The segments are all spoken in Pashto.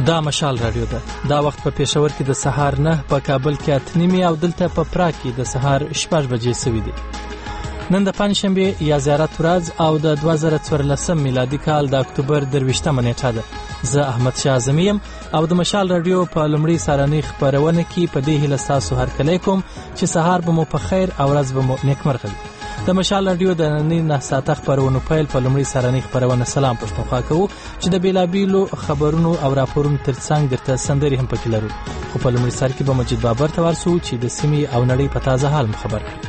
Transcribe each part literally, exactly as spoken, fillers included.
دا مشال رادیو ده. دا وخت په پېښور کې د سهار نه، په کابل کې اته نیمې او دلته په پراګ کې د سهار شپږ بجې سوي دي. نن د پنجشنبې یا زیارت ورځ او د دوه زره څوارلسم میلادي کال د اکتوبر درویشتمه نیټه ده. زه احمد شاه اعظمي یم او د مشال رادیو په لومړي سارنۍ خپرونه کې په دې هیله ستاسو هرکلی کوم چې سهار به مو په خیر او ورځ به مو نیکمرغه وي. د مشال رادیو د نننۍ نه ساعته خپرونو پیل په لومړي سارنۍ خپرونه سلام پښتونخوا کوو چې د بیلابیلو خبرونو او راپورونو ترڅنګ درته سندرې هم پکې لرو. خو په لومړي سر کې به مجید بابر ته ورسو چې د سیمې او نړۍ په تازه حال مو خبر کړي.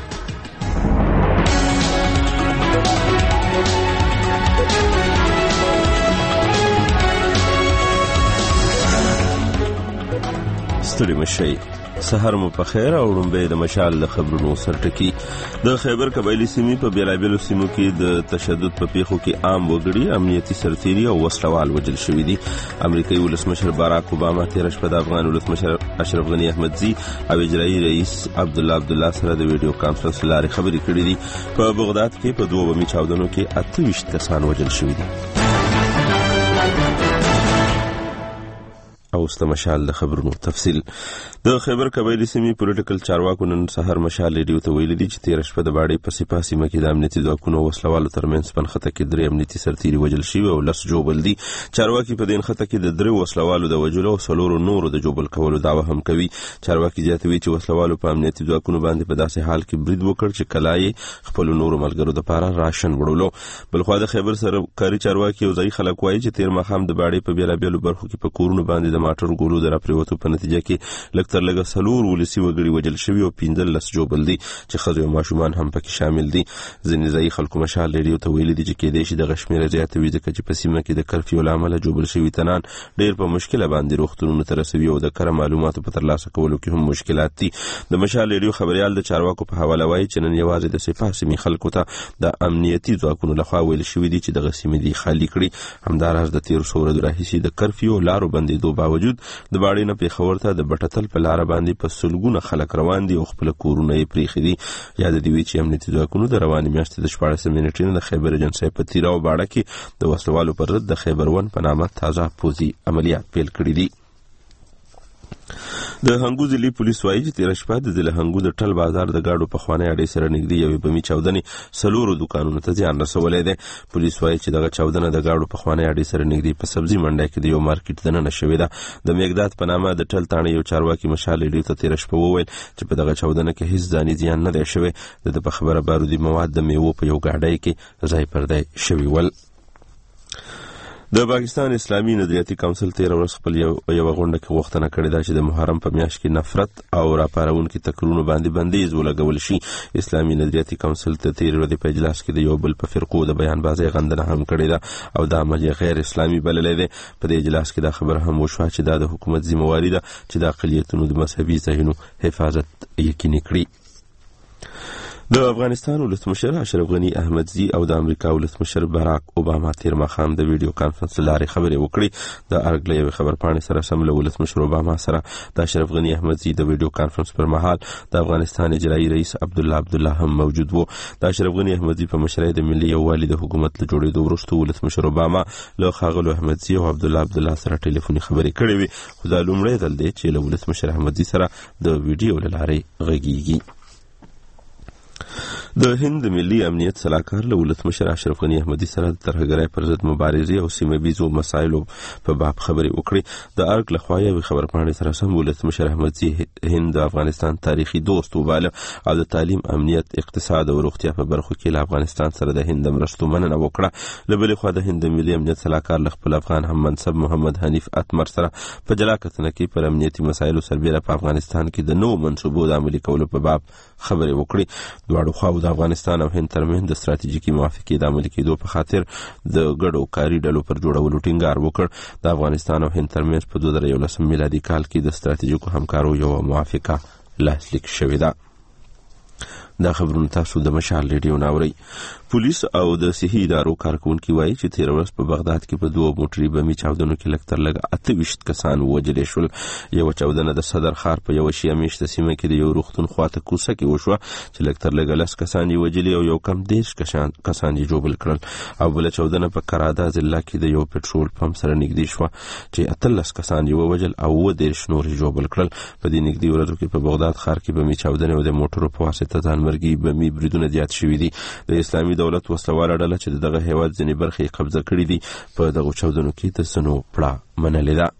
ستړي مشئ، سهار مو په خیر او لومبه د مشال د خبرونو سرټکی. د خیبر قبایلی سیمې په بیلابیلو سیمو کې د تشدد په پیښو کې عام وګړي، امنیتي سرتیري او وسلوال وژل شوي دي. امریکایي ولسمشر باراک اوباما تېره شپه د افغان ولسمشر اشرف غني احمدزي او اجرایي رئیس عبدالله عبدالله سره د ویډیو کانفرنس لارې خبرې کړې دي. په بغداد کې په دوه بمي چاودنو کې اته ویشت کسان وژل شوي دي. او ست مشال د خبرونو تفصیل. د خیبر قبایلی سیمې پولیټیکل چارواکو نن سهار مشال ریډیو ته ویلي دي چې تېره شپه د باډۍ په سپاه سیمه کې د امنیتي ځواکونو او وسلوالو ترمنځ په نښته کې درې امنیتي سرتیري وژل شوي او لس جوبل دي. چارواکي په دې نښته کې د درې وسلوالو د وژلو او څلورو نورو د جوبل کولو دعوه هم کوي. چارواکي زیاتوي چې وسلوالو په امنیتي ځواکونو باندې په داسې حال کې برید وکړ چې کلا یې خپلو نورو ملګرو دپاره راشن وړلو. بلخوا د خیبر سرکاري چارواکي او ځایي خلک وایي چې تېر ماښام د باډۍ په بېلابېلو برخو کې په کورونو باندې د ماټر ګولو د راپرېوتو په نتیجه کې لږ تر لږه څلور ولسي وګړي وژل شوي او پنځلس جوبل دي چې ښځې او ماشومان هم پکې شامل دي. ځینې ځایي خلکو مشال ریډیو ته ویلي دي چې کېدای شي دغه شمېره زیاته وي ځکه چې په سیمه کې د کرفیو له امله جوبل شوي تنان ډېر په مشکله باندې روغتونونو ته رسوي او د کره معلوماتو په ترلاسه کولو کې هم مشکلات دي. د مشال ریډیو خبریال د چارواکو په حواله وایي چې نن یوازې د سپاه سیمې خلکو ته د امنیتي ځواکونو لخوا ویل شوي دي چې دغه سیمې دي خالي کړي. همداراز د تېرو څو ورځو راهیسې د کرفیو لارو بندېدو باوجود د باډۍ نه پېښور ته د بټتل په لاره باندې په سلګونه خلک روان دي او خپل کورونه یې پریښي دي. یاد دې وي چې امنیتي ځواکونو د روانې میاشتې د شپاړسمې نیټې نه د خیبر ایجنسۍ په تیره او باډه کې د وسلوالو پر ضد د خیبر ون په نامه تازه پوځي عملیات پیل کړي دي. د هنګو ضلعي پولیس وایي چې تېره شپه د ضلع هنګو د ټل بازار د ګاډو پخوانۍ اډې سره نږدې یوې بمي چاودنې څلورو دوکانونو ته زیان رسولی دی. پولیس وایي چې دغه چاودنه د ګاډو پخوانۍ اډې سره نږدې په سبزي منډی کې د یو مارکیټ دننه شوې ده. د میګداد په نامه د ټل تاڼې یو چارواکي مشال ریډیو ته تېره شپه وویل چې په دغه چاودنه کې هیڅ ځاني زیان نه دی شوی. د ده په خبره بارودي مواد د میوو په یو ګاډۍ کې ځای پر ځای شوي ول. د پاکستان اسلامي نظریاتي کونسل تېره ورځ خپل یوه غونډه کې غوښتنه کړې ده چې د محرم په میاشت کې نفرت او راپارونکي تکرونو باندې بندیز ولګول شي. اسلامي نظریاتي کونسل ته تېرې ورځې په اجلاس کې د یو بل په فرقو د بیان بازۍ غندنه هم کړې ده او دا عمل یې غیر اسلامي بللی دی. په دې اجلاس کې دا خبره هم وشوه چې دا د حکومت ذمهواري ده چې د اقلیتونو د مذهبي ځایونو حفاظت یقیني کړي. د افغانستان ولسمشر اشرف غني احمدزي او د امریکا ولسمشر باراک اوباما تېر ماښام د ویډیو کانفرنس له لارې خبرې وکړې. د ارګ له یوې خبرپاڼې سره سم له ولسمشر اوباما سره د اشرف غني احمدزي د ویډیو کانفرنس پر مهال د افغانستان اجرایي رئیس عبدالله عبدالله هم موجود و. د اشرف غني احمدزي په مشرۍ د ملي یووالي د حکومت له جوړېدو وروسته ولسمشر اوباما له ښاغلو احمدزي او عبدالله عبدالله سره ټلیفوني خبرې کړې وې. خو دا لومړی ځل دی چې له ولسمشر احمدزي سره د ویډیو له لارې غږیږي. د هند ملي امنیت سلاکار له ولسمشر اشرف غني احمدي سره د ترهګرۍ پر ضد مبارزې او سیمه ویزو مسایلو په باب خبرې وکړې. د ارګ لخوا یوې خبرپاڼې سره سم ولسمشر احمدزي هند د افغانستان تاریخي دوست وباله او د تعلیم، امنیت، اقتصاد او روغتیا په برخو کې له افغانستان سره د هند د مرستو مننه وکړه. له بلې خوا د هند ملي امنیت سلاکار له خپل افغان هم منصب محمد حنیف اتمر سره په جلا کتنه کې پر امنیتي مسایلو سربیره په افغانستان کې د نوو منصوبو د عملي کولو په باب خبرې وکړې. دواړو خواو د افغانستان او هند ترمنځ د ستراتیژیکي موافقې د عملي کېدو په خاطر د ګډو کاري ډلو پر جوړولو ټینګار وکړ. د افغانستان او هند ترمنځ په دوه زره یولسم میلادي کال کې د ستراتیژیکو همکارو یوه موافقه لاسلیک شوې ده. دا خبرونه تاسو د مشال ریډیو ناوري. پولیس او د صحي ادارو کارکونکي وایي چې تیر ورځ په بغداد کې په دوه موټري بمي چاودنو کې لږ تر لږه اته ویشت کسان ووژل شول. یو چاودنه د صدر ښار په یو شیعه میشته سیمه کې د یو روغتون خواته کوڅه کې وشوه چې لږ تر لږه لس کسان یې وژلي او یو کم دېرش کسان کسان یې ژوبل کړل. او بله چاودنه په کرادا ضلع کې د یو پټرول پمپ سره نږدې شوه چې اتلس کسان یې ووژل او اووه دېرش نور یې ژوبل کړل. په دې نږدې ورځو کې په بغداد ښار کې بمي چاودنې او د موټرو په واسطه ځانمرګي بمي بریدونه زیات شوي دي. د اسلامي دولت وسلواله ډله چې دغه هیواد ځینې برخې قبضه کړي دي په دغو چاودنو کې د ځینو پړه منلې ده.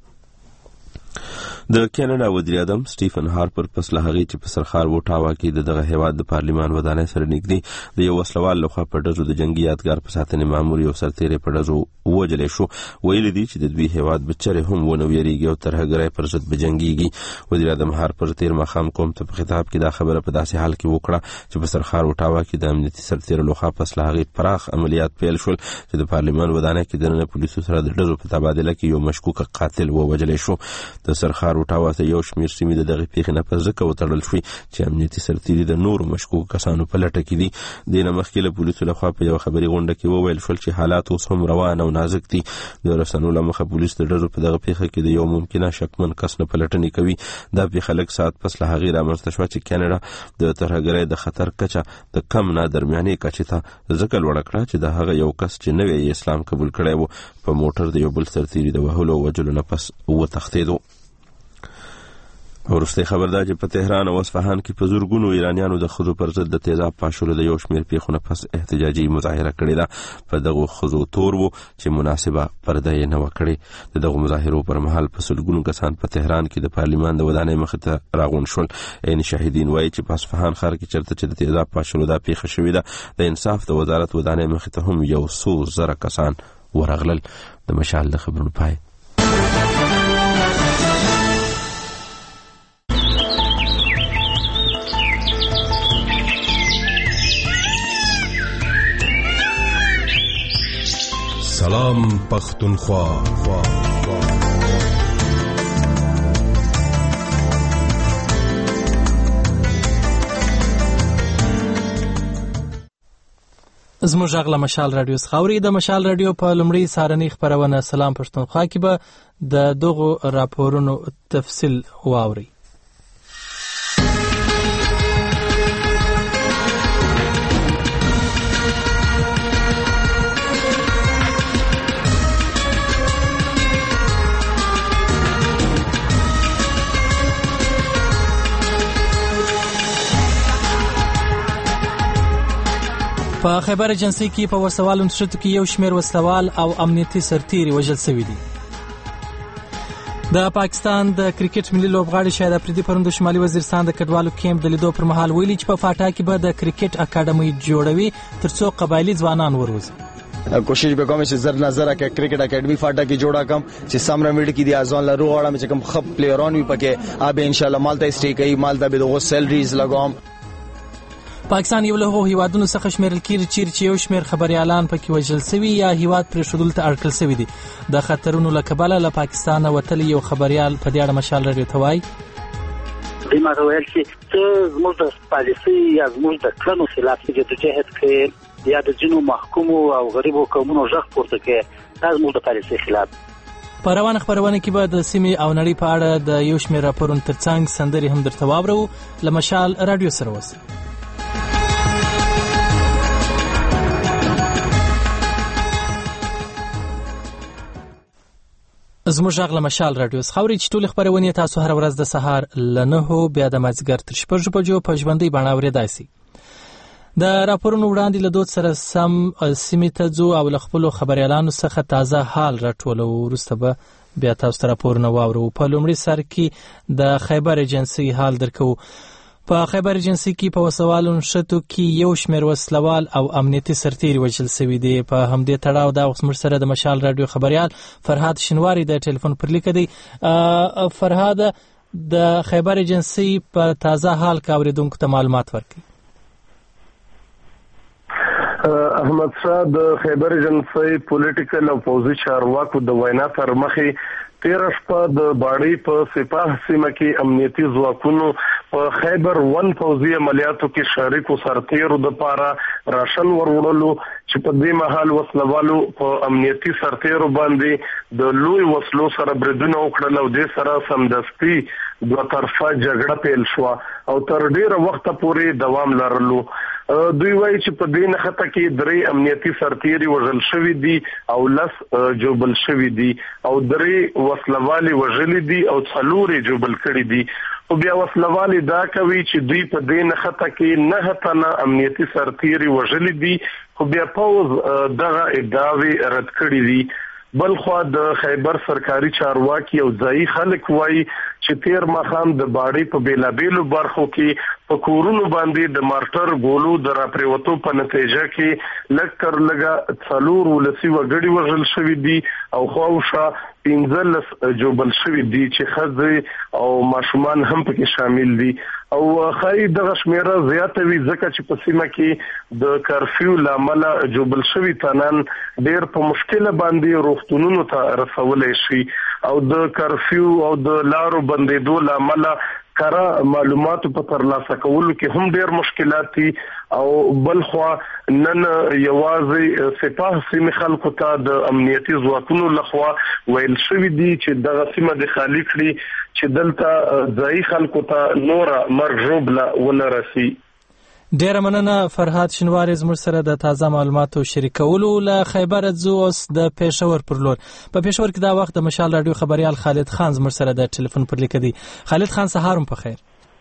د کینیډا وزیر اعظم سټیفن هارپر پس له هغې چې په سرخار وټاوا کې د دغه هیواد د پارلیمان ودانۍ سره نږدې د یو وسلوال لخوا په ډزو د جنګي یادګار په ساتنې مامور یو سرتیری په ډزو ووژلی شو. ویلي دي چې د دوی هیواد به چرې هم ونه ویریږي او ترهګرۍ پر ضد به جنګیږي. وزیر اعظم هارپر تیر ماښام قوم ته په خطاب کې دا خبره په داسې حال کې وکړه چې په سرخار وټاوا کې د امنیتي سرتیرو لخوا پس له هغې پراخ عملیات پیل شول چې د پارلیمان ودانۍ کې دننه پولیسو سره د ډزو په تبادله کې یو مشکوک قاتل ووژلی شو. د سرخار وټاوا ته یو شمېر سیمې د دغې پیښې نه په ځکه وتړل شوې چې امنیتي سرتیري د نورو مشکوکو کسانو په لټه کې دي. دې نه مخکې له پولیسو لخوا په یوه خبري غونډه کې وویل شول چې حالات اوس هم روان او نازک دي. د رسنیو له مخه پولیس د ډزو په دغه پیښه کې د یو ممکنه شکمن کس نه پلټنې کوي. دا پیښه لږ ساعت پس له هغې رامنځته شوه چې کینیډا د ترهګرۍ د خطر کچه د کم نه درمیانې کچې ته ځکه لوړه کړه چې د هغه یو کس چې نوی اسلام قبول کړی و په موټر د یو بل سرتیري د وهلو او وژلو نه پس وتښتېدو. ورسته خبر دا چې په تهران او اصفهان کې په زورګونو ایرانیانو د ښځو پر ضد د تیزاب پاشلو د یو شمېر پیښو نه پس احتجاجي مظاهره کړې ده. په دغو ښځو تور و چې مناسبه پرده یې نه وه کړې. د دغو مظاهرو پر مهال په سلګونو کسان په تهران کې د پارلیمان د ودانۍ مخې ته راغونډ شول. عین شاهدین وایي چې په اصفهان ښار کې چېرته چې د تیزاب پاشلو دا پیښه شوې ده د انصاف د وزارت ودانۍ مخې ته هم یو څو زره کسان ورغلل. د مشال د خبرونو پای. سلام پختونخوا. زموږ غږ له مشال رادیو څخه اورئ. د مشال رادیو په لومړۍ سهارنۍ خپرونه سلام پښتونخوا کې به د دغو راپورونو تفصیل واورئ. په خیبر ایجنسی کې په وسوالو نشټو کې یو شمېر وسلوال او امنیتي سرتیري وژل شوي دي. د پاکستان د کرکټ ملي لوبغاړي شاهد افریدي پرون د شمالي وزیرستان د کډوالو کیمپ د لیدو پر مهال ویلي چې په فاټا کې به د کرکټ اکاډمي جوړوي ترڅو قبایلی ځوانان وروزي. کوشش وکوم چې زر نظر کې کرکټ اکیډمي فاټا کې جوړا کم چې سمره میډ کې دی ازون لرو غواړم چې کوم خپ پلیران وي پکې اب ان شاء الله مالته سټې کوي مالته به دغه سیلریز لګوم. پاکستان یو له هغو هیوادونو څخه شمیرل کیږي چې یو شمېر خبريالان پکې وژل شوي یا هیواد پرې ښودلو ته اړکل شوي دي. د خطرونو له کبله له پاکستانه وتلی یو خبريال په دې اړه مشال رادیو ته وایي دوی ما ته ویل چې ته زموږ د پالیسۍ یا زموږ د کړنو خلاف جدوجهد کوې یا د ځینو محکومو او غریبو قومونو غږ پورته کوې، دا زموږ د پالیسۍ خلاف. په روانه خپرونه کې به د سیمې او نړۍ په اړه د یو شمېر راپورونو ترڅنګ سندرې هم درته واورو. له مشال رادیو سره اوسئ. زموږ غږ له مشال رادیو څخه اورئ چې ټولې خپرونې تاسو هره ورځ د سهار له نهو بیا د مازدیګر تر شپږو بجو په ژوندۍ بڼه اورېدای شئ. د راپورونو وړاندې له دود سره سم سیمې ته ځو او له خپلو خبریالانو څخه تازه حال راټولو. وروسته به بیا تاسو ته راپورونه واورو. په لومړي سر کې د خیبر ایجنسۍ حال درکو. په خیبر ایجنسۍ کې په وسوالو نښتو کې یو شمېر وسلوال او امنیتي سرتیري وژل شوي دي. په همدې تړاو دا وخت موږ سره د مشال رادیو خبریال فرهاد شینواری د ټلیفون پر لیکه دی. فرهاد، د خیبر ایجنسۍ په تازه حال کې اورېدونکو ته معلومات ورکړي. احمد شاه د خیبر ایجنسۍ پولیټیکل او پوزي چارواکو د وینا تر مخې تیره شپه د باړې په سپاه سیمه کې امنیتي ځواکونو په خیبر ون پوځي عملیاتو کې شریکو سرتیرو د پاره راشن وروړلو چې په دې مهال وسلوالو په امنیتي سرتیرو باندې د لوی وسلو سره بریدونه وکړل او د سره سمدستي دوه طرفه جګړه پیل شو او تر ډیره وخت پورې دوام لرلو. دوی وایي چې په دې نخته کې درې امنیتي سرتیري وژل شوي دي او لس جوبل شوي دي او درې وسلوالي وژلي دي او څلورې جوبل کړي دي. او بیا وسلوالي دا کوي چې دوی په دې نخته کې نه تنه امنیتي سرتیري وژلي دي خو بیا پوز دغه ادعاوی رد کړي دي. بلخوا د خیبر سرکاري چارواکي او ځایي خلک وایي چې تیر ماښام د باړې په بیلابیلو برخو کې په کورونو باندې د مارټر ګولو د راپریوتو په نتیجه کې لږ تر لږه څلور ولسي وګړي وژل شوي دي او خواوشا پنځلس جوبل شوي دي چې ښځې او ماشومان هم پکې شامل دي او خای دغه شمیره زیاته وي ځکه چې په سیمه کې د کرفیو لامل جوبل شوي تنان ډیر په مشکله باندې روغتونونو ته رسولای شي او د کرفیو او د لارو بندیدو لامل کارا معلوماتو په ترلاسه کولو کې هم ډیر مشکلات دي او بلخوا نن یوازې سپاه سیمه خلکو ته د امنیتي ځواکونو لخوا ویل شوی دي چې دغه سیمه د خالی کړي چې دلته ځای خلکو ته نور مرګ ژوبله ونه رسي. ډیره مننه فرهاد شینواری زموږ سره د تازه معلوماتو شریکولو. له خیبر ځو اوس د پېښور پر لور. په پېښور کې دا وخت د مشال رادیو خبريال خالد خان زموږ سره د ټلیفون پر لیک دی. خالد خان سهار په خیر.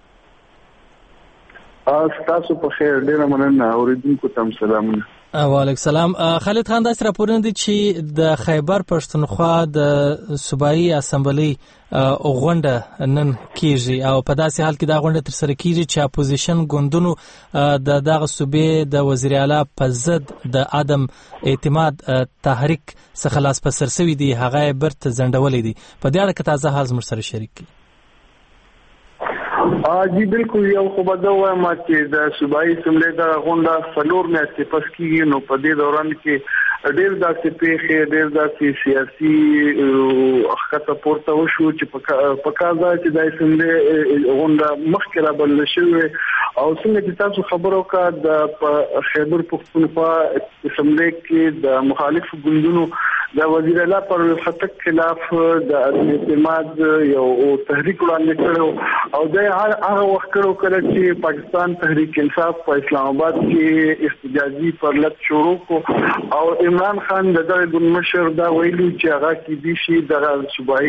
تاسو په خیر. ډیره مننه اوریدونکو ته سلامونه. وعلیکم السلام. خالد خان داسې راپورونه دي چې د خیبر پښتونخوا د صوبایي اسمبلی غونډه نن کیږي او په داسې حال کې دا غونډه تر سره کیږي چې اپوزیشن ګوندونو د دغه صوبې د وزیر اعلی په ضد د عدم اعتماد تحریک څخه لاس په سر شوی دی هغه برت زندولې دي. په دې اړه کې تازه حال زموږ سره شریک کی. جی بالکل یو خو به دا وایم چې د صوبایي اسمبلی د غونډه څلور میاشتې پس کېږي نو په دې دوران کې ډېر داسې پیښې ډېر داسې سیاسي ښکته پورته وشو چې په کار ده چې د اسمبلی غونډه مخکې رابلل شوې او څنګه چې تاسو خبر وکړه د خیبر پښتونخوا اسمبلی کې د مخالفو ګوندونو د وزیر اعلی پر خطک خلاف د اعتماد یو تحریک وړاندې کړو او د هغه وخت کړو کله چې پاکستان تحریک انصاف په اسلام آباد کې احتجاجي پرلط شروع کو او عمران خان دغه ګوند مشر دا ویلي چې هغه کې دي شي د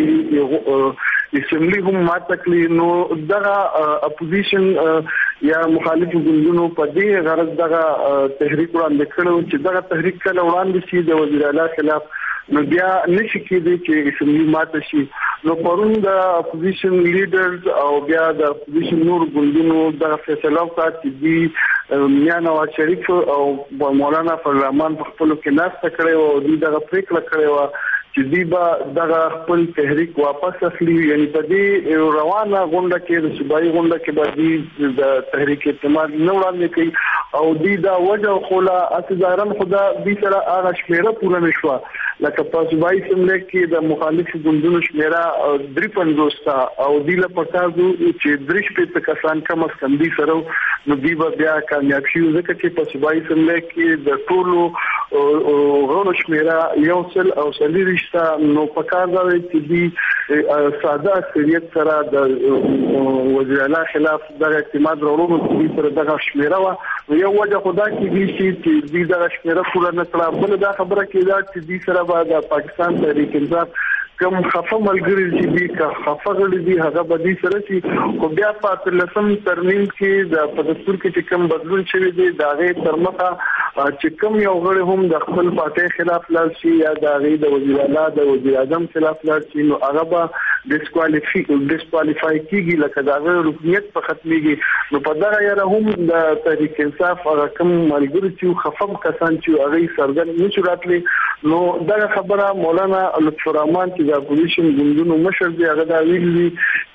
صوبایي اسمبلی هم ما تکلی نو دغه اپوزیشن یا مخالف ګوندونو په دې غرض دغه تحریک وړاندې کړو چې دغه تحریک کله وړاندې شي د وزیر اعلی خلاف نو بیا نشي کېدی چې اسمبلی ماته شي. نو پرون د اپوزیشن لیډرز او بیا د اپوزیشن نور ګوندونو د فیصله وکړه چې دی میا نواز شریف او مولانا فضل الرحمن په خپل کې ناسته کړې او دوی دغه پریکړه کړې و چې دی به دغه خپل تحریک واپس اخلي یعنی په دې روانه غونډه کې د صوبایي غونډه کې به دی د تحریک اعتماد نه وړاندې کوي او دی دا وجه خوله اصدارن خدا دې سره هغه شمیره پوره نشوه لکه په صوبایي اسمبلی کې د مخالفو ګوندونو شمیره درې پنځوس تا او دی له پکازو چې درې شپږ کسان کم از کم دي سره نو دی به بیا کامیاب شي ځکه چې په صوبایي اسمبلی کې د ټولو غونډو شمیره یو سل او سلیری نو پکار دا چې دی ساده اکثریت سره د وزیر اعلی خلاف د اعتماد وروړو چې سره دغه شمیره و یو وجه خدا کې دي چې دی دغه شمیره پوره نه کړه بل دا خبره کې دا چې دی سره د پاکستان تحریک انصاف کوم خفه ملګری چې دی که خفه غړي دي هغه به دي سره چې خو بیا په لسم ترمیم کې د په دستور کې چې کوم بدلون شوی دی دا غي ترمخه چې کوم یو غړي هم د خپل پارټي خلاف لاړ شي یا د غي د وزیر اعلی د وزیر اعظم خلاف لاړ شي نو هغه به ډیسکوالیفای ډیسکوالیفای کیږي لکه دا غي رکنیت په ختميږي نو په دغه یاره هم د تحریک انصاف هغه کوم ملګری چې خفم کسان چې هغه سرګن نشو راتلی نو دا خبره مولانا لطف الرحمن د اپوزیشن ګوندونو مشر دی هغه دا ویلي چې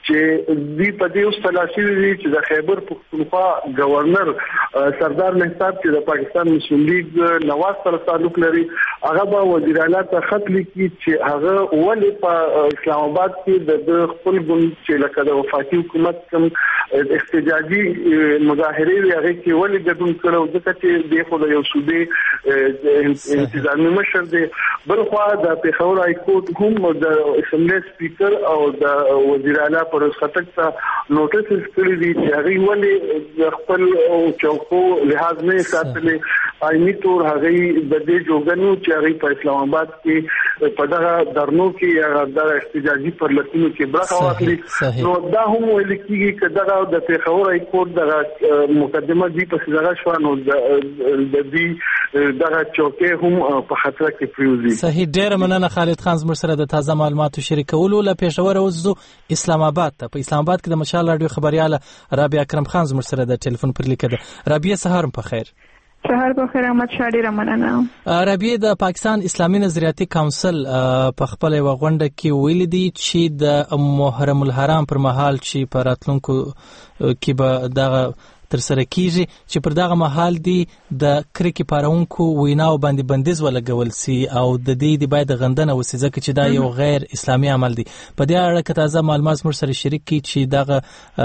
چې دی په دې اوس تلاشي دي چې د خیبر پختونخوا گورنر سردار مهتاب چې د پاکستان مسلم لیگ نواز سره تعلق لري هغه به وزیر اعلی ته خط لیکي چې هغه ولې په اسلام آباد کې د خپل ګوند چې لکه د وفاقي حکومت کوم احتجاجي مظاهره وی هغه کې ولې ګډون کړو ځکه چې د خو د یو صوبې انتظامی مشر دی بل خو د پیښور های کورټ هم د اسمبلی سپیکر او د وزیر اعلی پر خطک ته نوټیس کړی دی چې هغه ولې خپل چوکو لحاظ نه ساتلې آئینی تور هغه د دې جوګنو چې هغه په اسلام آباد کې په دغه درنو کې یا د احتجاجي پرلتونو کې برخه واخلي نو دا هم ویل کېږي چې دغه د پیښور های کورټ دغه مقدمه دی په دغه شو نو د دې دغه چوکې هم په خطر کې پریوزي. صحیح، ډیر مننه خالد خان زموږ سره د تازه معلوماتو شریکولو. له پیښور اوسو اسلام آباد ته. په اسلام آباد کې د مشال رادیو خبرياله رابعه اکرم خان زموږ سره د ټلیفون پر لیکه ده. رابعه سهار په خیر. سهار په خیر احمد شاه، ډیره مننه. رابعه، د پاکستان اسلامي نظریاتي کونسل په خپل غونډه کې ویل دي چې د محرم الحرام پر مهال چې په راتلونکو کې به دغه تر سره کیږي چې پر دغه مهال دی د کرکې پارونکو ویناو باندې بندیز ولګول سي او د دې د باید غندنه وسي ځکه چې دا یو غیر اسلامي عمل دی. په دې اړه کې تازه معلومات موږ سره شریک کی چې دغه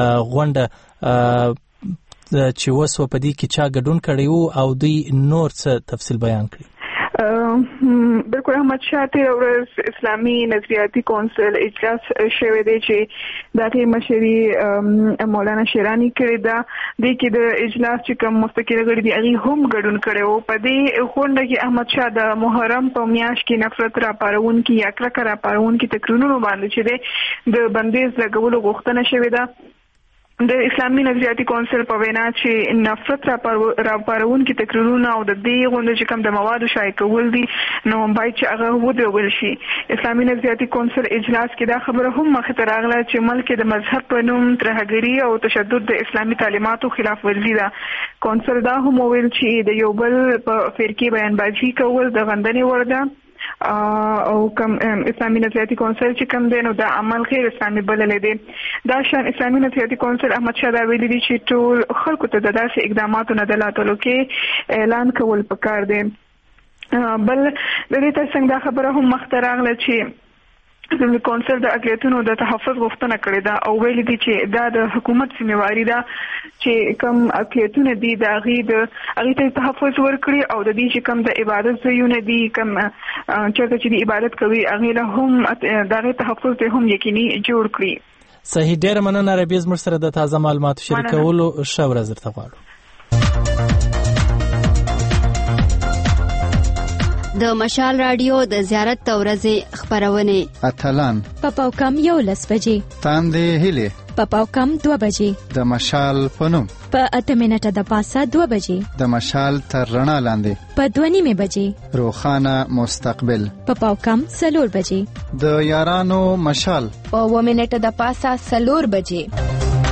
غونډه چې وسو په دې کې چا ګډون کړی وو او دوی نور څه تفصیل بیان کړي. بالکل احمد شاه، تیر ورځ اسلامي نظریاتي کونسل اجلاس شوی دی چې د هغې مشري مولانا شیرانی کړې ده. دې کې د اجلاس چې کوم مستقل غړي دي هغې هم ګډون کړی وو. په دې غونډه کې احمد شاه د محرم په میاشت کې نفرت راپارونکي یا کرکه راپارونکي تقریرونو باندې چې دی د بندیز لګولو غوښتنه شوې ده. د اسلامي نظریاتي کونسل په وینا چې نفرت راپارونکي تقریرونه او د دې غونډې چې کوم د موادو شایع کول دي نو باید چې هغه ودرول شي. اسلامي نظریاتي کونسل اجلاس کې دا خبره هم مخې ته راغله چې ملک د مذهب په نوم ترهګري او تشدد د اسلامي تعلیماتو خلاف ورزي ده. کونسل دا هم وویل چې د یو بل په فرقې بیانبازي کول د غندنې وړ ده او کوم اسلامي نظریاتي کونسل چې کوم دی نو دا عمل غیر اسلامي بللی دی. دا شان اسلامي نظریاتي کونسل احمد شاه دا ویلي دي چې ټول خلکو ته د داسې اقداماتو نه د لاتلو کې اعلان کول پکار دی. بل د دې ترڅنګ دا خبره هم مخ ته راغله چې زموږ کونسل د اقلیتونو د تحفظ غوښتنه کړې ده او ویلي دي چې دا د حکومت ذمہواري ده چې کوم اقلیتونه دي د هغې د هغې ته تحفظ ورکړي او د دې چې کوم د عبادت ځایونه دي کوم چېرته چې د عبادت کوي هغې له هم د هغې تحفظ ته هم یقیني جوړ کړي. صحیح، ډېره مننه رابعه زموږ سره د تازه معلوماتو شریکولو. ښه ورځ درته غواړو. د مشال رادیو د زیارت د ورځې خبرونه اتلان په پاوکم یو لس بجې، تاندې هیلې په پاوکم دوه بجې، د مشال پنوم په اته منټه د پاسه دوه بجې، د مشال تر رڼا لاندې په دوه نیمې بجې، روښانه مستقبل په پاوکم څلور بجې، د یارانو مشال په اوه منټه د پاسه څلور بجې.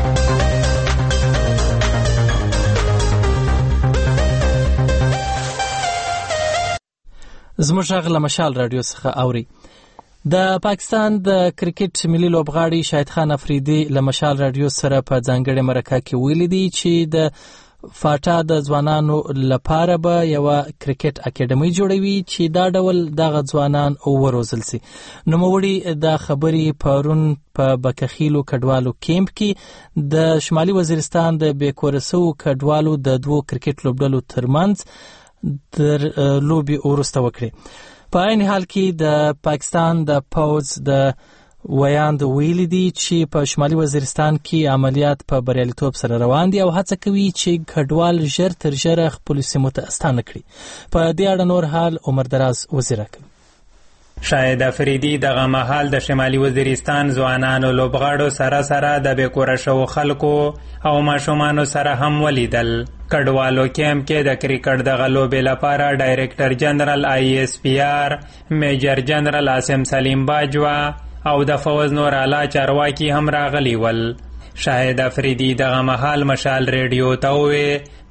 زموږ غږ له مشال رادیو څخه اوري. د پاکستان د کرکټ ملي لوبغاړي شاهد خان افریدي له مشال رادیو سره په ځانګړې مرکه کې ویلي دي چې د فاټا د ځوانانو لپاره به یوه کرکټ اکیډمي جوړوي چې دا ډول دغه ځوانان وروزل سي. نوموړي دا خبرې پرون په بکخیلو کډوالو کیمپ کې د شمالي وزیرستان د بیکوره سوو کډوالو د دوو کرکټ لوبډلو ترمنځ در لوبي ورسته وکړي. په عین حال کې د پاکستان د پوز د ویاند ویلي دي چې په شمالي وزیرستان کې عملیات په بریالیتوب سره روان دي او هڅه کوي چې کډوال ژر تر ژره خپلو سیمو ته ستانه کړي. په دې اړه نور حال عمر دراز وزیر کوي. شاهد افریدي دغه مهال د شمالي وزیرستان ځوانانو لوبغاړو سره سره د بیکوره شوو خلکو او ماشومانو سره هم ولیدل. کډوالو کیمپ کې د کرکټ دغه لوبې لپاره ډایرکټر جنرال آی ایس پی آر میجر جنرال عاصم سلیم باجوا او د فوز نور اعلی چارواکي هم راغلي ول. شاهد افریدي دغه مهال مشال ریډیو ته وویل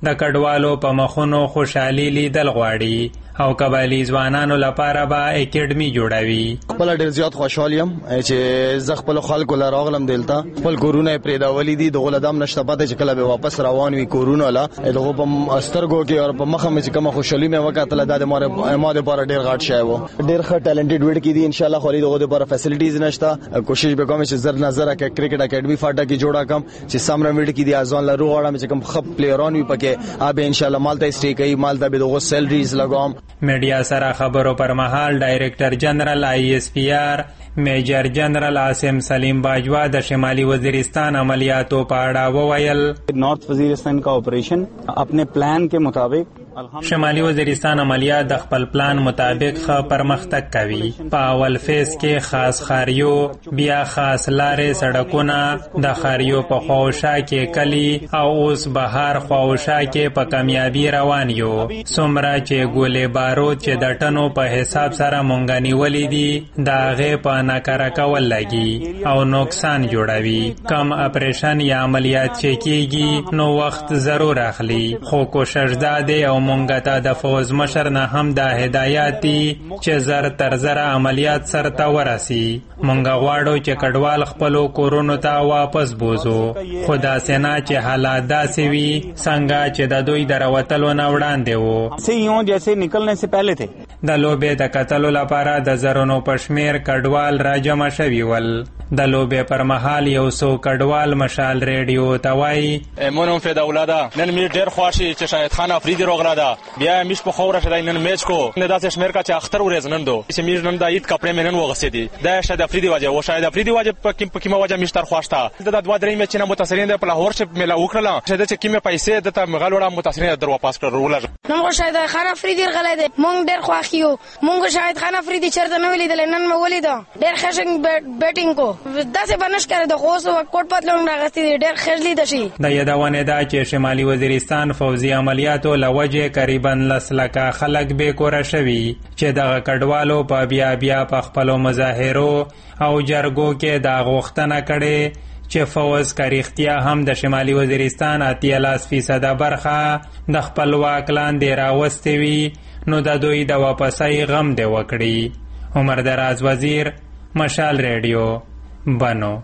د کډوالو په مخونو خوشحالي لیدل غواړي او قبایلی ځوانانو لپاره به اکیډمي جوړوي. خپل ډیر زیات خوشحال یم چې زه خپل خلکو لپاره راغلم دلته. خپل کورونه پرېداولې دي، دغه لدام نشته پته چې کله به واپس روان وي کورونه لا دغه په استرګو کې او په مخه مې چې کوم خوشحالي مې وکړه د ماره ماده لپاره ډیر غاټ شای وو. ډیر ښه ټالنټډ وډ کې دي ان شاء الله. خو دغه لپاره فیسیلیټیز نشته. کوشش وکوم چې زر نظر کې کرکټ اکیډمي فاټا کې جوړا کم چې سمره وډ کې دي ازون لرو غواړم چې کوم خپ پلیران وي پکې اب ان شاء الله مالته سټې کوي مالته به دغه سیلریز لګوم. میډیا سره خبرو پر مهال ډایریکټر جنرال آئی ایس پی آر میجر جنرال عاصم سلیم باجوا د شمالي وزیرستان عملیاتو په اړه وویل. نارث وزیرستان کا آپریشن اپنے پلان کے مطابق شمالي وزیرستان عملیات د خپل پلان مطابق ښه پرمختګ کوي. په اول فیز کې خاص خاریو، بیا خاص لارې سړکونه، د خاریو په خواوشا کې کلی او اوس بهار خواوشا کې په کامیابی روان یو. څومره چې ګولې بارود چې د ټنو په حساب سره مونږ نیولې دي د هغې په ناکاره کول لګي او نقصان جوړوي. کم اپریشن یا عملیات چې کېږي نو وخت ضرور اخلي، خو کوشش دا دی او مونږ ته د فوز مشر نه هم دا هدایات دي چې زر تر زره عملیات سرته ورسي. مونږ غواړو چې کډوال خپلو کورونو ته واپس بوزو، خو داسې نه چې حالات داسې وي څنګه چې د دوی د راوتلو نه وړاندې وو. جیسے نکلنے سے پہلے تھے. د لوبې د کتلو لپاره د زرونو په شمېر کډوال راجمع شوي ول. د لوبې پر مهال یو څو کډوال مشال ریډیو ته وایي مونږ هم فدا ولاده نن می ډېر خوشي چې شاهد خان افریدي راغلا ده بیا میش په خوره شدای نن میچ کو نه داسې شمېر کا چې اختر ورځ نن دو چې میش نن د عید کپڑے منن وغسېدي دا شاهد افریدي وجه او شاهد افریدي وجه په کوم په کومه وجه میش تر خوښتا د دوه درې میچ نه متاثرین د په لاهور شپ ملا وکړه چې د کومه پیسې د ته مغال وړه متاثرین در واپس کړل. نو شاهد خان افریدي غلې ده مونږ ډېر خوښیو مونږ شاهد خان افریدي چرته نو ولیدل نن مې ولیدا ډېر خشنګ بیټینګ کو داسې بنش کړه د خوست او کوټ پتلون راغستې ډېر خجلی دشي. د یادونه ده چې شمالي وزیرستان فوزي عملیاتو لوجه قریبا لس لکه خلک به کور شوي چې د کډوالو په بیا بیا په خپل مظاهرو او جرګو کې د غوښتنه کړي چې فوز کریختیا هم د شمالي وزیرستان اتیالاس فیصد برخه د خپل واک لاندې راوستي وي نو د دوی د واپسۍ غم دی وکړي. عمر دراز وزیر، مشال ریډیو، بنو.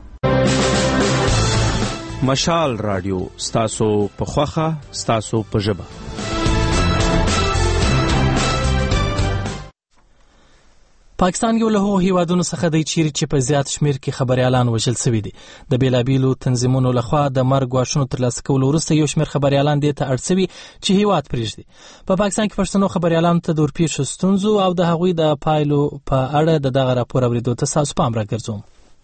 مشال رادیو ستاسو په خوخه ستاسو په ژبه. پاکستان یو له هغو هیوادونو څخه دی چیرې چې په زیات شمیر کې خبریالان وژل شوي دي. د بیلابیلو تنظیمونو لخوا د مرګ غواښونو ترلاسه کولو وروسته یو شمیر خبریالان دې ته اړ شوي چې هیواد پرېږدي. په پا پاکستان کې پښتنو خبریالانو ته د ورپېښو ستونزو او د هغوی د پایلو په اړه د دغه راپور اورېدو ته ستاسو پام راګرځوم.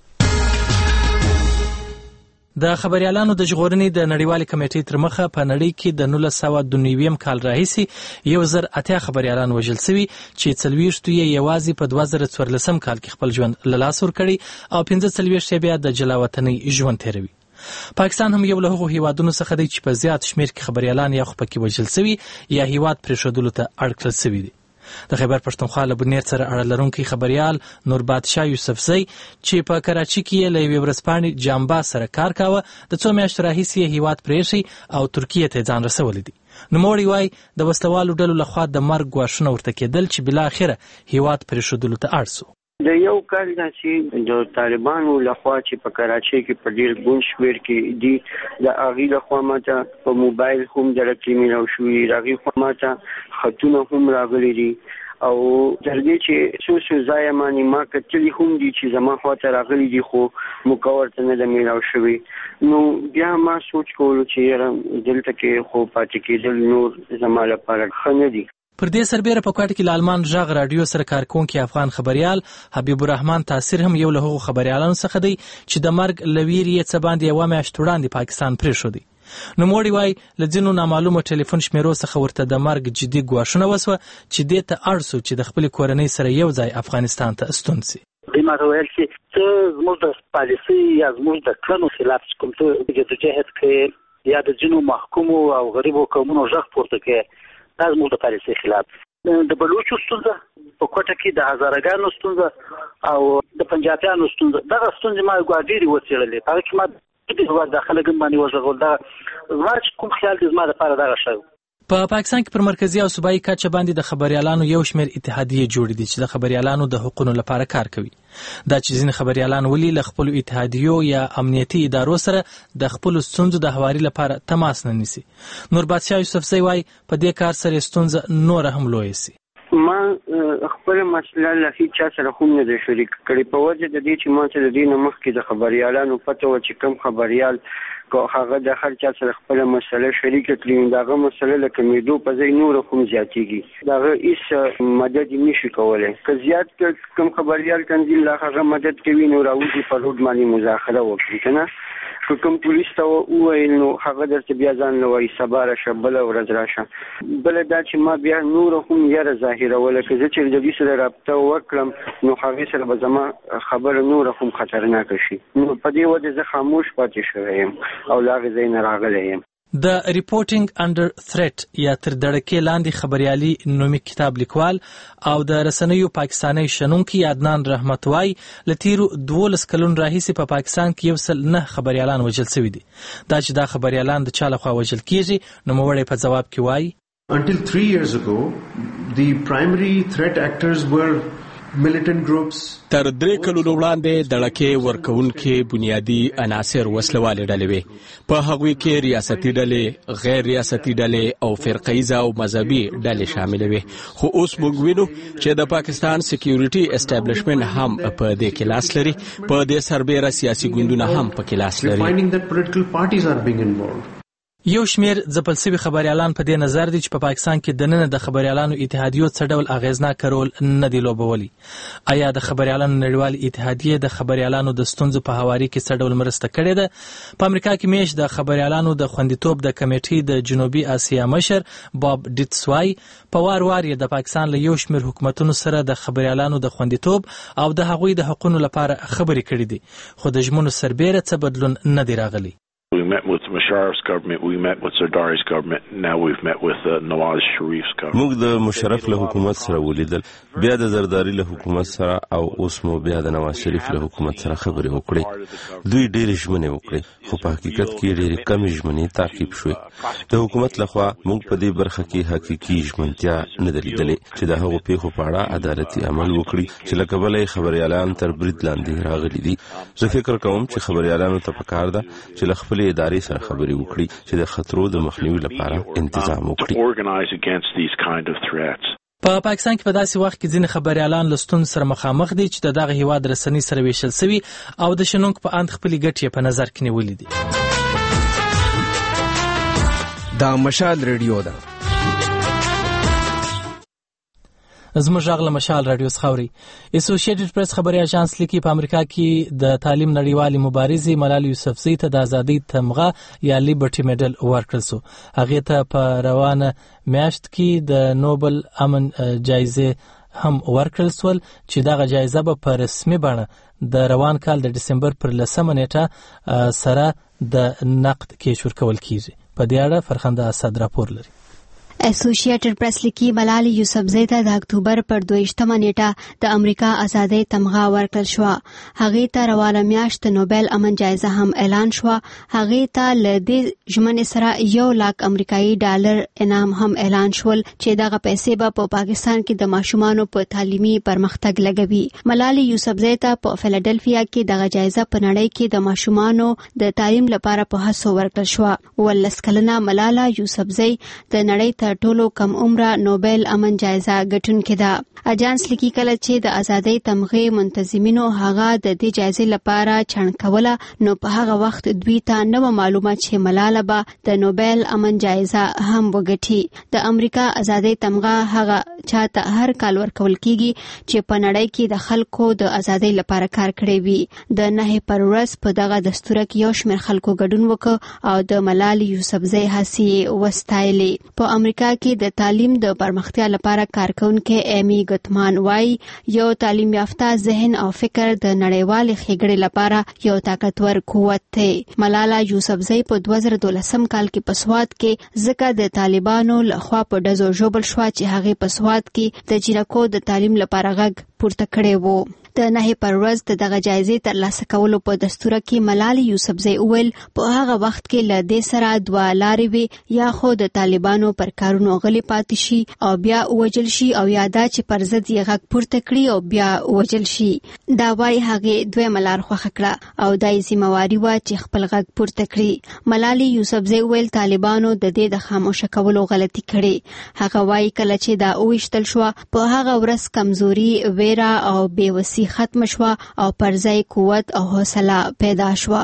د خبریالانو د ژغورنې د نړیوالې کمیټې تر مخه په نړۍ کې د نولس سوه دوه نوي کال راهیسې یو زر اتیا خبریالان وژل شوي چې څلوېښتو یې یوازې په دوه زره څوارلسم کال کې خپل ژوند له لاسه ورکړی او پنځه څلوېښت یې بیا د جلاوطنۍ ژوند تېروي. پاکستان هم یو له هغو هیوادونو څخه دی چې په زیات شمیر کې خبریالان یا خو پکې وژل شوي یا هیواد پرېښودلو ته اړ کړل شوي دي. د خیبر پښتونخوا له بنیر سره اړه لرونکی خبریال نور بادشاه یوسفزی چې په کراچي کې له یوې ورځپاڼې جامبا سره کار کاوه د څو میاشتو راهیسې یې هیواد پرېښی او ترکیې ته ځان رسولی دی. نوموړی وایي د وسلوالو ډلو لخوا د مرګ ګواښونه ورته کېدل چې بالاخره هیواد پرېښودلو ته اړ سو. د یو کال نه چې د طالبانو لخوا چې په کراچۍ کې په ډېر ګڼ شمېر کې دي د هغې لخوا ماته په موبایل هم د رقمې میلاو شوي د هغې خوا ماته خطونه هم راغلي دي او تر دې چې څو څو ځایه باندې ما کتلي هم دي چې زما خواته راغلي دي خو موقع ورته نه ده میلاو شوي. نو بیا ما سوچ کولو چې یاره دلته کې خو پاتې کېدل نور زما لپاره ښه نه دي. پر دې سربیره په کوټه کې لالمان ژغ رادیو سره کارکونکي افغان خبریال حبیب الرحمن تاثیر هم یو له هغو خبریالانو څخه دی چې د مرګ له ویرې یې څه باندې یوه میاشت وړاندې پاکستان پرېښودی. نوموړی وایي له ځینو نامعلومو ټلیفون شمیرو څخه ورته د مرګ جدي ګواښونه وسوه چې دې ته اړ سو چې د خپلې کورنۍ سره یو ځای افغانستان ته ستون سي. دوی ماته ویل چې ته زموږ د پالیسۍ یا زموږ د کړنو خلاف چې کوم ته جدوجهد کوې یا د ځینو محکومو او غریبو قومونو غږ پورته کوې دا زموږ د پالیسۍ خلاف. د بلوچو ستونزه په کوټه کې د هزارګانو ستونزه او د پنجابیانو ستونزه دغه ستونزې ما ډېرې وڅېړلې. په هغې کې ما د هیواد داخله ګم باندې وژغول دا زما کوم خیال دی زما لپاره دغه شی. په پاکستان کې پر مرکزی او صوبایي کچه باندې د خبريالانو یو شمېر اتحادیې جوړې دي چې د خبريالانو د حقوقو لپاره کار کوي. دا چې ځینې خبريالان ولي له خپل اتحادیو یا امنیتي ادارو سره د خپل ستونزو د هواري لپاره تماس نه نیسي. نور بادشاه یوسفزی وايي په دې کار سره ستونزه نور هم لوی سي. ما خپل مسله له هیڅ چا سره هم نه شریک کړی په وجه د دې چې ما ته د دې نه مخکې د خبريالانو پته و چې کوم خبريال کو هغه د هر چا سره خپل مسله شریک کړي داغه مسله لکه میدو په ځای نور هم زیاتېږي داغه هیڅ مدد نشي کولای که زیات کوم خبريال تنظیم لا هغه مدد کوي نو راوځي په روډ باندې مذاکره وکړي کنه که کوم پولیس ته وویل نو هغه درته بیا ځان نه وایي سبا راشه بله ورځ راشه بله دا چې ما بیا نور هم یاره ظاهروله که زه چې د دوی سره رابطه وکړم نو هغې سره به زما خبره نور هم خطرناکه شي نو په دې وجه زه خاموش پاتې شوی یم او له هغې ځای نه راغلی یم. د ریپورټینګ انډر ثریټ یا تر دړکې لاندې خبريالي نومي کتاب لیکوال او د رسنیو پاکستاني شنونکي عدنان رحمت وايي له تیرو دولس کلونو راهیسې په پاکستان کې یو سل نه خبريالان وژل شوي دي. دا چې دا خبريالان د چا لخوا وژل کیږي نو موړی په جواب کې وايي Until three years ago, the primary threat actors were militant groups. تر درې کلونو وړاندې دړکې ورکوونکي بنیادی عناصر وسلوالې ډلې وې په هغوی کې ریاستي ډلې غیر ریاستي ډلې او فرقیزه او مذهبي ډلې شامل وې خو اوس موږ وینو چې د پاکستان سکیورټي اسټابلیشمنت هم په دې کې لاس لري په دې سربېره سیاسي ګوندونه هم په کې لاس لري. Finding that political parties are being involved. یو شمیر ځپل شوي خبريالان په دې نظر دي چې په پاکستان کې د نن د خبريالانو اتحادیو څه ډول اغیزناک رول نه دی لوبولی. آیا د خبريالانو نړیوال اتحادیه د خبريالانو د ستونزو په هواري کې څه ډول مرسته کړې ده؟ په امریکا کې میش د خبريالانو د خوندیتوب د کمیټې د جنوبي اسیا مشر باب ډیټسوای په وار وار د پاکستان له یو شمیر حکومتونو سره د خبريالانو د خوندیتوب او د هغوی د حقوقو لپاره خبرې کړې دي خو د ژمنو سربېره څه بدلون نه دی راغلی. We met with Musharraf's government, we met with Zardari's government, now we've met with uh, Nawaz Sharif's government. موږ د مشرف له حکومت سره ولیدل بیا د زرداری له حکومت سره او اوس مو بیا د نواز شریف له حکومت سره خبرې وکړې. دوی ډېرې ژمنې وکړې خو په حقیقت کې ډېرې کمې ژمنې تعقیب شوې. د حکومت لخوا موږ په دې برخه کې حقیقي ژمنتیا نه ده لیدلې چې د هغو پیښو په اړه عدالتي عمل وکړي چې له کبله یې خبريالان تر برید لاندې راغلي دي. زه فکر کوم چې خبريالانو ته پکار ده چې له خپلې ادارې سره خبرې وکړي چې د خطرو د مخنیوي لپاره انتظام وکړي. په پاکستان کې په داسې وخت کې ځینې خبريالان له ستونزو سره مخامخ دي چې د دغه هیواد رسنۍ سره ویشل شوي او د شنونکو په اند خپلې ګټې په نظر کې نیولې دي. دا مشال ریډیو ده. زموږ غږ له مشال رادیو څخه اوري. اسوسییټډ پریس خبري اژانس لیکي په امریکا کې د تعلیم نړیوالې مبارزې ملالۍ یوسفزۍ ته د ازادۍ تمغه یا لیبرټي میډل ورکړل شو. هغې ته په روانه میاشت کې د نوبل امن جایزې هم ورکړل شول چې دغه جایزه به په رسمي بڼه د روان کال د دسمبر پر لسمه نیټه سره د نقد کې ورکول کیږي. په دې اړه فرخنده اسد راپور لري. اسوسییټډ پریس لیکي ملالۍ یوسفزۍ ته د اکتوبر پر دویشتمه نیټه د امریکا ازادۍ تمغه ورکړل شوه. هغې ته روانه میاشت د نوبل امن جایزه هم اعلان شوه. هغې ته له دې ژمنې سره یو لاک امریکایي ډالر انعام هم اعلان شول چې دغه پیسې به په پاکستان کې د ماشومانو په تعلیمي پرمختګ لګوي. ملالۍ یوسفزۍ ته په فیلډلفیا کې دغه جایزه په نړۍ کې د ماشومانو د تعلیم لپاره په هڅو ورکړل شوه. ولس کلنه ملاله یوسفزۍ د نړۍ تر ټولو کم عمره نوبل امن جایزه ګټونکې ده. اجانس لیکي کله چې د ازادۍ تمغې منتظمینو هغه د دې جایزې لپاره چڼ کوله نو په هغه وخت دوی ته نو معلومه چې ملاله به د نوبل امن جایزه هم وګټي. د امریکا ازادۍ تمغه هغه چاته هر کال ورکول کیږي چې په نړۍ کې د خلکو د ازادۍ لپاره کار کړی وي. د نه پر ورځ په دغه دستور کې یو شمېر خلکو ګډون وکړ او د ملالۍ یوسفزۍ هڅې وستایلې. په امریکا کې د تعلیم د پرمختیا لپاره کارکونکي ایمی ګتمان وايي یو تعلیم یافته ذهن او فکر د نړیوال ښېګړې لپاره یو طاقتور قوت دی. ملاله یوسفزۍ په دوه زره دولسم کال کې په سوات کې ځکه د طالبانو لخوا په ډزو ژوبل شوه چې هغې په سوات کې د جینکو د تعلیم لپاره غږ پورته کړی وو. د نهي پر ورځ د دغه جایزې ترلاسه کولو په دستور کې ملالۍ یوسفزۍ وویل په هغه وخت کې له دې سره دوه لارې وي، یا خو د طالبانو پر کارونو غلي پاتې شي او بیا ووجل شي، او یا دا چې پر ضد یې غږ پورته کړي او بیا ووجل شي. دا وایي هغې دویمه لار خوښه کړه او دا یې ذمهواري وه چې خپل غږ پورته کړي. ملالۍ یوسفزۍ وویل طالبانو د دې د خاموشه کولو غلطي کړې. هغه وایي کله چې دا وویشتل شوه په هغه ورځ کمزوري، ویره او بېوسي ختم شوه او پر ځای قوت او حوصله پیدا شوه.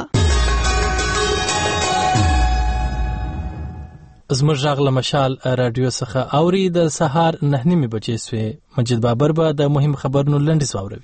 زموږ غږ له مشال راډیو څخه اوري. د سهار نه نیمې بجې سوې. مجید بابر به د مهم خبرونو لنډیز واوروي.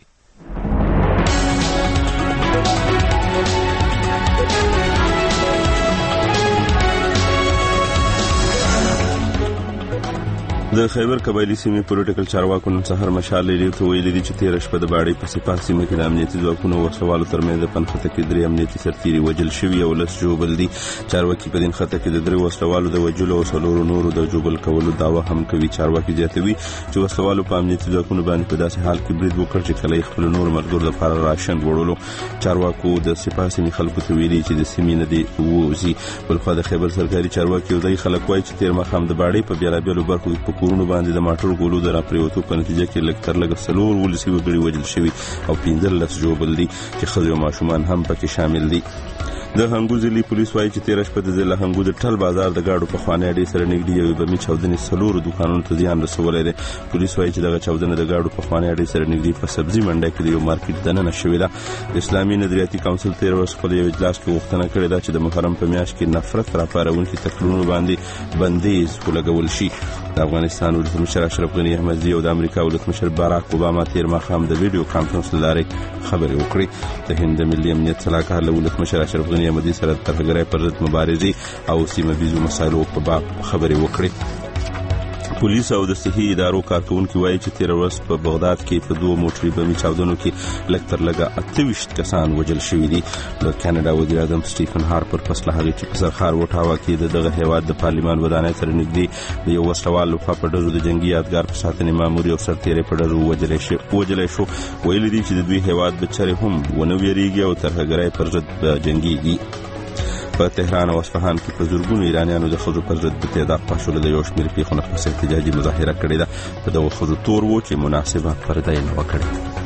د خیبر قبایلی سیمې پولیټیکل چارواکو نن سهار مشال لیډر ته ویلي دي چې تېره شپه د باړۍ په سپاه سیمه کې د امنیتي ځواکونو وسلوالو ترمنځ د پنخته کې درې امنیتي سرتیري وژل شوي او لس ژوبل دي. چارواکي په دې نښته کې د درې وسلوالو د وژلو او څلورو نورو د ژوبل کولو دعوه هم کوي. چارواکي زیاتوي چې وسلوالو په امنیتي ځواکونو باندې په داسې حال کې برید وکړ چې کله یې خپلو نورو ملګرو لپاره راشن وړلو. چارواکو د سپاه سیمې خلکو ته ویلي چې د سیمې نه دې ووځي. بلخوا د خیبر سرکاري چارواکي یودای خلک وایي چې تېر ماښام د باړۍ په بېلابېلو برخو کې په کورونو باندې د موټر ګولو د راپریوتو په نتیجه کې لږ تر لږه څلور ولسي وګړي وژل شوي او پنځلس ژوبل دي چې ښځې او ماشومان هم پکې شامل دي. د هنګو ضلعي پولیس وایي چې تېره شپه د ضلع هنګو د ټل بازار د ګاډو پخوانۍ اډې سره نږدې یوې بمي چاودنې څلورو دوکانونو ته زیان رسولی دی. پولیس وایي چې دغه چاودنه د ګاډو پخوانۍ اډې سره نږدې په سبزي منډه کې د یو مارکیټ دننه شوې ده. د اسلامي نظریاتي کونسل تېره ورځ خپل یو اجلاس کې غوښتنه کړې ده چې د محرم په میاشت کې نفرت راپارونکي تکلونو باندې بندیز ولګول شي. د افغانستان ولسمشر اشرف غني احمدزي او د امریکا ولسمشر باراک اوباما تېر ماښام د ویډیو کانفرنس له لارې خبرې وکړې. د هند د ملي امنیت سلاکار له ولسمشر اشرف غني احمدزي سره د ترهګرۍ پر ضد مبارزې او سیمه ویزو مسایلو په باب خبرې وکړې. پولیس او د صحي ادارو کارکونکي وایي چې تېره ورځ په بغداد کې په دوه موټري بمي چاودنو کې لږ تر لږه اته ویشت کسان وژل شوي دي. د کاناډا وزیر اعظم سټیفن هارپر پس له هغې چې په سرخار وټاوا کې د دغه هېواد د پارلمان ودانۍ سره نږدې د یو وسلوال لخوا په ډزو د جنګي یادګار په ساتنې مامور یو سرتیری په ډزو وژلی شو. ویلي دي چې د دوی هېواد به چرې هم ونه ویریږي او ترهګرۍ پر ضد به جنګېږي. په تهران او اصفهان کې په زرګونو ایرانیانو د ښځو پر ضد د تعداد پاشلو د یو شمېر پیښو نه پس احتجاجي مظاهره کړې ده. په دغو ښځو تور و چې مناسبه پرده یې نه وه کړې.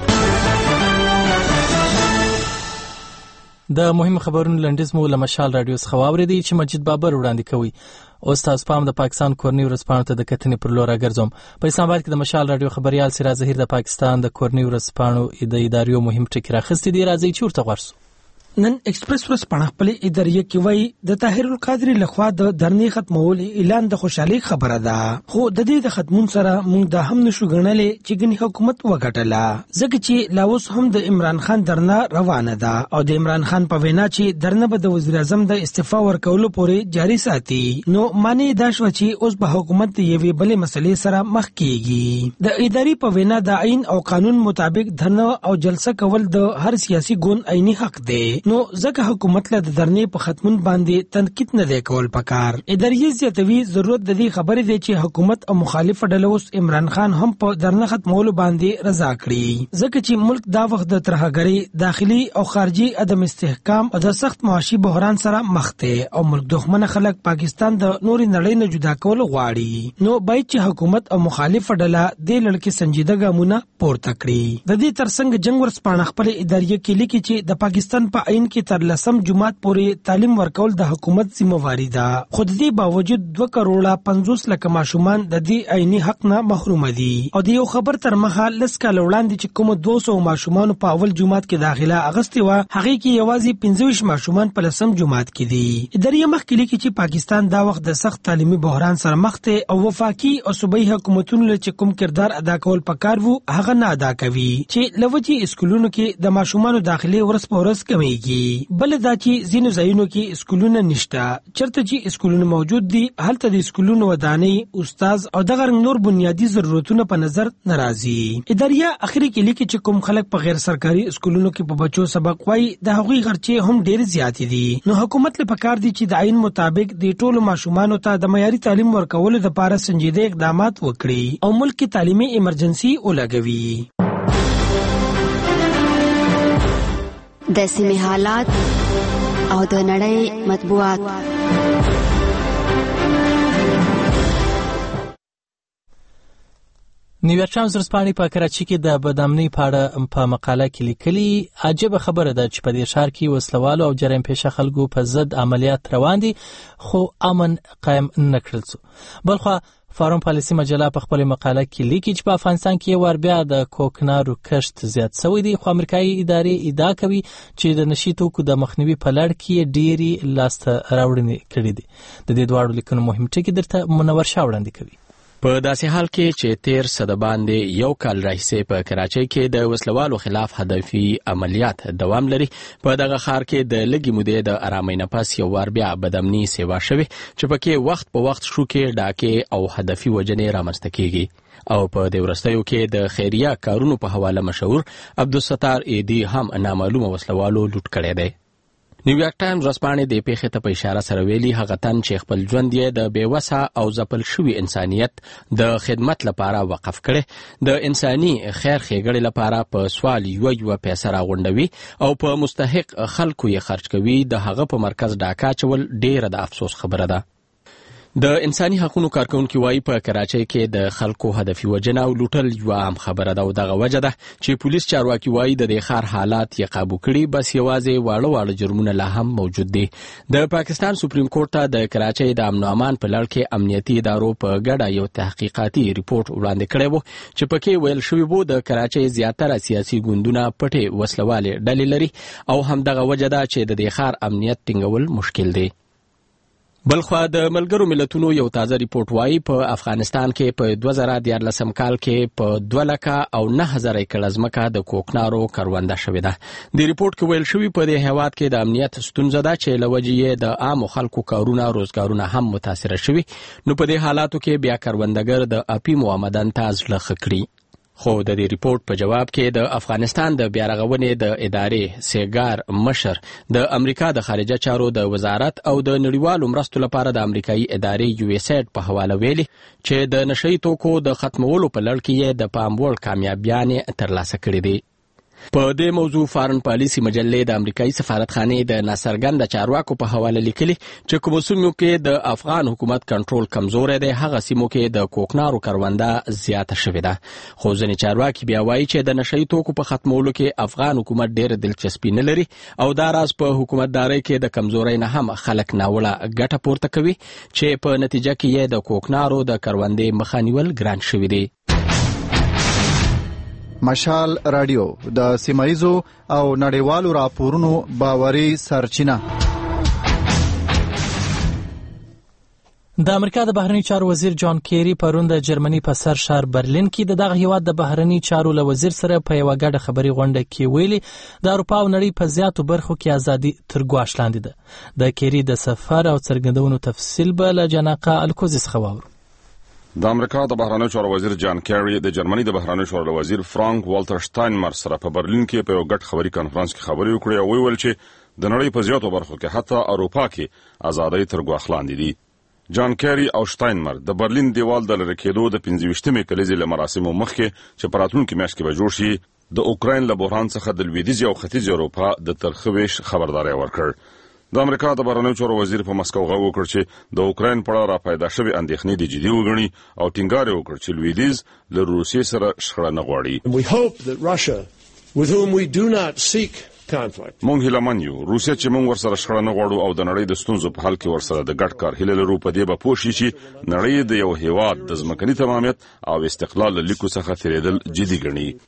د مهم خبرونو لنډیز مو له مشال راډیو څخه واورېدی چې مجید بابر وړاندې کوي. اوس تاسو پام د پاکستان کورنۍ ورځپاڼو ته د کتنې پر لور راګرځوم. په اسلام آباد کې د مشال راډیو خبريال سراج ظهیر د پاکستان د کورنۍ ورځپاڼو د اداریو مهم ټکي راخستې دي. راځي چې ورته غوړ سو. نن ایکسپریس ورځپاڼه خپل اداریه کې وایي د طاهر القادری لخوا د درنې ختمول اعلان د خوشحالي خبره ده، خو د دې د ختمون سره موږ دا هم نشو ګڼلې چې ګنې حکومت وګټله، ځکه چې لا اوس هم د عمران خان درنه روانه ده او د عمران خان په وینا چې درنه به د وزیر اعظم د استعفا ورکولو پورې جاری ساتي. نو معنی دا شو چې اوس به حکومت د یوې بلې مسلې سره مخ کیږي. د اداري په وینا د آئین او قانون مطابق درنه او جلسه کول د هر سیاسي ګوند عیني حق دی، نو ځکه حکومت له د درنې په ختمون باندې تنقید نه دی کول پکار. اداریه زیاتوي ضرورت د دې خبرې دی چې حکومت او مخالف ډله اوس عمران خان هم په درنه ختمولو باندې رضا کړي، ځکه چې ملک دا وخت د ترهګرۍ، داخلي او خارجي عدم استحکام او د سخت معاشي بحران سره مخ دی او ملک دښمن خلک پاکستان د نوري نړۍ نه جدا کول غواړي. نو باید چې حکومت او مخالف ډله د لړکې سنجیده ګامونه پورته کړي. د دې ترڅنګ جنگ ورځپاڼه خپل اداریه کې لیکي چې د پاکستان په عین کې تر لسم جماعت پورې تعلیم ورکول د حکومت ذمہواری ده، خو د دې باوجود دوه کروڑه پنځوس لکه ماشومان د دې عیني حق نه محروم دي. او د یو خبر تر مخه لس کال وړاندې چې کوم دوه سوه ماشومان په اول جماعت کې داخله اغستې و، هغه کې یوازې پنځه ویشت ماشومان په لسم جماعت کې دي. اداریه مخکې لیکي چې پاکستان دا وخت د سخت تعلیمي بحران سره مخ دی او وفاقي او صوبایي حکومتونو چې کوم کردار ادا کول پکار وو هغه نه ادا کوي، چې لوجي اسکولونو کې د ماشومانو داخلي ورځ په ورځ کمیږي. بل دا چې ځینو ځایونو کې اسکولونه نشته، چرته چې اسکولونه موجود دي هلته د اسکولونو ودانۍ، استاد او دغه نور بنیادی ضرورتونه په نظر ناراضي. اداریه اخري کې لیکي چې کوم خلک په غیر سرکاري اسکولونو کې په بچو سبق وایي د هغوی خرچې هم ډېر زیات دي. نو حکومت له پکار دي چې د عین مطابق د ټولو ماشومانو ته د معیاري تعلیم ورکولو لپاره سنجیده اقدامات وکړي او ملک کې تعلیمي ایمرجنسي ولګوي. د سیمې حالات او د نړۍ مطبوعات. نیویارک ټایمز ورځپاڼې په کراچي کې د بدامنۍ په اړه په مقاله کې لیکلي عجیبه خبره ده چې په دې ښار کې وسلوالو او جرایم پیشه خلکو په ضد عملیات روان دي خو امن قایم نه کړل شو. بلخوا فارم پالیسي مجله په خپل مقاله کې لیکي چې په افغانستان کې ور بیا د کوکنارو کښت زیات شوی دی خو امریکایي ادارې ادعا کوي چې د نشي توکو د مخنیوي په لړ کې ډېری لاسته راوړنې کړې دي. د دې دواړو لیکنو مهم ټکي درته منور شاه وړاندې کوي. په داسې حال کې چې تیر صد باندې یو کال راهیسې په کراچۍ کې د وسلوالو خلاف هدفي عملیات دوام لري، په دغه ښار کې د لږې مودې د آرامۍ نه پس یو وار بیا بدامني سیوا شوې چې پکې وخت په وخت شوکې، ډاکې او هدفي وژنې رامنځته کیږي او په دې وروستیو کې د خیریه کارونو په حواله مشهور عبدالستار ایدي هم نامعلومه وسلوالو لوټ کړی دی. نیویارک ټایمز ورځپاڼې د پیښې ته په اشاره سره ویلي هغه تن چې خپل ژوند یې د بېوسه او ځپل شوي انسانیت د خدمت لپاره وقف کړی، د انساني خیر ښېګړې لپاره په سوال یوه یوه پیسه راغونډوي او په مستحق خلکو یې خرج کوي، د هغه په مرکز ډاکا اچول ډېره د افسوس خبره ده. د انساني حقوقو کارکونکي وایي په کراچۍ کې د خلکو هدفي وژنه او لوټل یوه عام خبره ده او دغه وجه ده چې پولیس چارواکي وایي د دې ښار حالات یې قابو کړي، بس یوازې واړه واړه جرمونه لا هم موجود دي. د پاکستان سپریم کورټ ته د کراچۍ د امن او امان په لړ کې امنیتي ادارو په ګډه یو تحقیقاتي ریپورت وړاندې کړی و چې پکې ویل شوي وو د کراچۍ زیاتره سیاسي ګوندونه پټې وسلوالې ډلې لري او همدغه وجه ده چې د دې ښار امنیت ټینګول مشکل دی. بلخوا د ملګرو ملتونو یو تازه ریپورت وایي په افغانستان کې په دوه زره دیارلسم کال کې په دوه لکه او نه زره ایکړه ځمکه د کوکنارو کرونده شوې ده. د ریپورت کې ویل شوي په دې هیواد کې د امنیت ستونزه ده چې له وجې یې د عامو خلکو کارونه روزګارونه هم متاثره شوي، نو په دې حالاتو کې بیا کروندګر د اپیمو آمدن ته زړه ښه کړي. خو د دې ریپورت په جواب کې د افغانستان د بیارغونې د ادارې سیګار مشر د امریکا د خارجه چارو د وزارت او د نړیوالو مرستو لپاره د امریکایي ادارې یو ایس ایډ په حواله ویلي چې د نشئی توکو د ختمولو په لړ کې یې د پام وړ کامیابیانې ترلاسه کړې دي. په دې موضوع فارن پالیسي مجلې د امریکایي سفارتخانې د ناڅرګنده چارواکو په حواله لیکلي چې کومو سیمو کې د افغان حکومت کنټرول کمزوری دی هغه سیمو کې د کوکنارو کرونده زیاته شوې ده. خو ځینې چارواکي بیا وایي چې د نشئی توکو په ختمولو کې افغان حکومت ډېره دلچسپي نه لري او دا راز په حکومتدارۍ کې د کمزورۍ نه هم خلک ناوړه ګټه پورته کوي چې په نتیجه کې یې د کوکنارو د کروندې مخه نیول ګران شوي دي. مشال رادیو د سیمایزو او نړیوالو راپورونو باوري سرچینه. د امریکا د بهرنی چارو وزیر جان کیری پرون د جرمني په سر ښار برلین کې د دغه هیواد د بهرنی چارو له وزیر سره په یوه ګډه خبري غونډه کې ویلي د اروپا او نړۍ په زیاتو برخو کې ازادي تر ګواښ لاندې ده. د کیری د سفر او څرګندونو تفصیل به له جناقه الکوزي څخه واورو. د امریکا د بهرنیو چارو وزیر جان کیری د جرمني د بهرنیو چارو وزیر فرانک والټر شتاینمر سره په برلین کې په یو ګډ خبري کانفرنس کې خبرې وکړې او ویل چې د نړۍ په زیاتو برخو کې حتی اروپا کې ازادي تر ګواښ لاندې دي. جان کیری او شتاینمر د برلین دیوال د لرې کېدو د پنځه ویشتمې کلیزې له مراسمو مخکې چې په راتلونکي میاشت کې به جوړ شي د اوکراین له بحران څخه د لویدیځ او ختیځ اروپا د ترخه ویش خبرداری ورکړ. د امریکا د بهرنیو چارو وزیر په مسکو غږ وکړ چې د اوکراین په اړه را پیدا شوې اندېښنې د جدي وګڼي او ټینګار یې وکړ چې لویدیځ له روسیې سره شخړه نه غواړي. موږ هیله یو روسیه چې موږ ورسره شخړه نه غواړو او د نړۍ د ستونزو په حل کې ورسره د ګډ کار هیله لرو، په دې به پوه شي چې نړۍ د یو هیواد د ځمکني تمامیت او استقلال له لیکو څخه تېرېدل جدي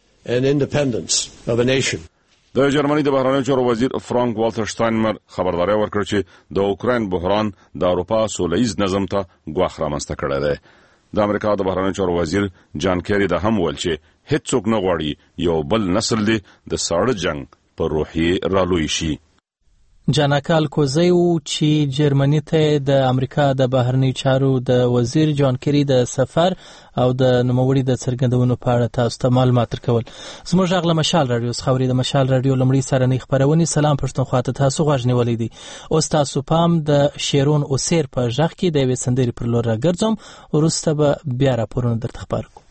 ګڼي. د جرمني د بهرنیو چارو وزیر فرانک والټر شتاینمر خبرداری ورکړ چې د اوکراین بحران د اروپا سوله ییز نظم ته ګواښ رامنځته کړی دی. د امریکا د بهرنیو چارو وزیر جان کیری دا هم ویل چې هیڅوک نه غواړي یو بل نسل دی د ساړه جنگ په روحیې رالوی شي. جاناکا الکوزی و چې جرمني ته د امریکا د بهرنی چارو د وزیر جان کیری د سفر او د نوموړي د څرګندونو په اړه تاسو ته معلومات ورکول. زموږ غږ له مشال رادیو څخه اوري. د مشال رادیو لمړی سرنۍ خبرونه سلام پښتونخوا ته تاسو غوږ نیولې دي. اوس تاسو پام د شیرون اوسیر په ژغ کې د وې سندري پر لور راګرځم، ورسته به بیا راپورونه درته خبر کوم.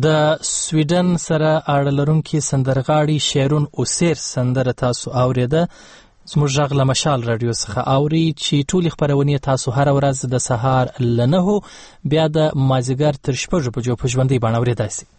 د سویډن سره اړه لرونکي سندرغاړي شیرون اوسیر سندره تاسو اوریده زموږ غږ له مشال رادیو څخه اوري چې ټولې خپرونې تاسو هره ورځ د سهار له نهو بیا د مازدیګر تر شپږو بجو په ژوندۍ بڼه اورېدای شئ.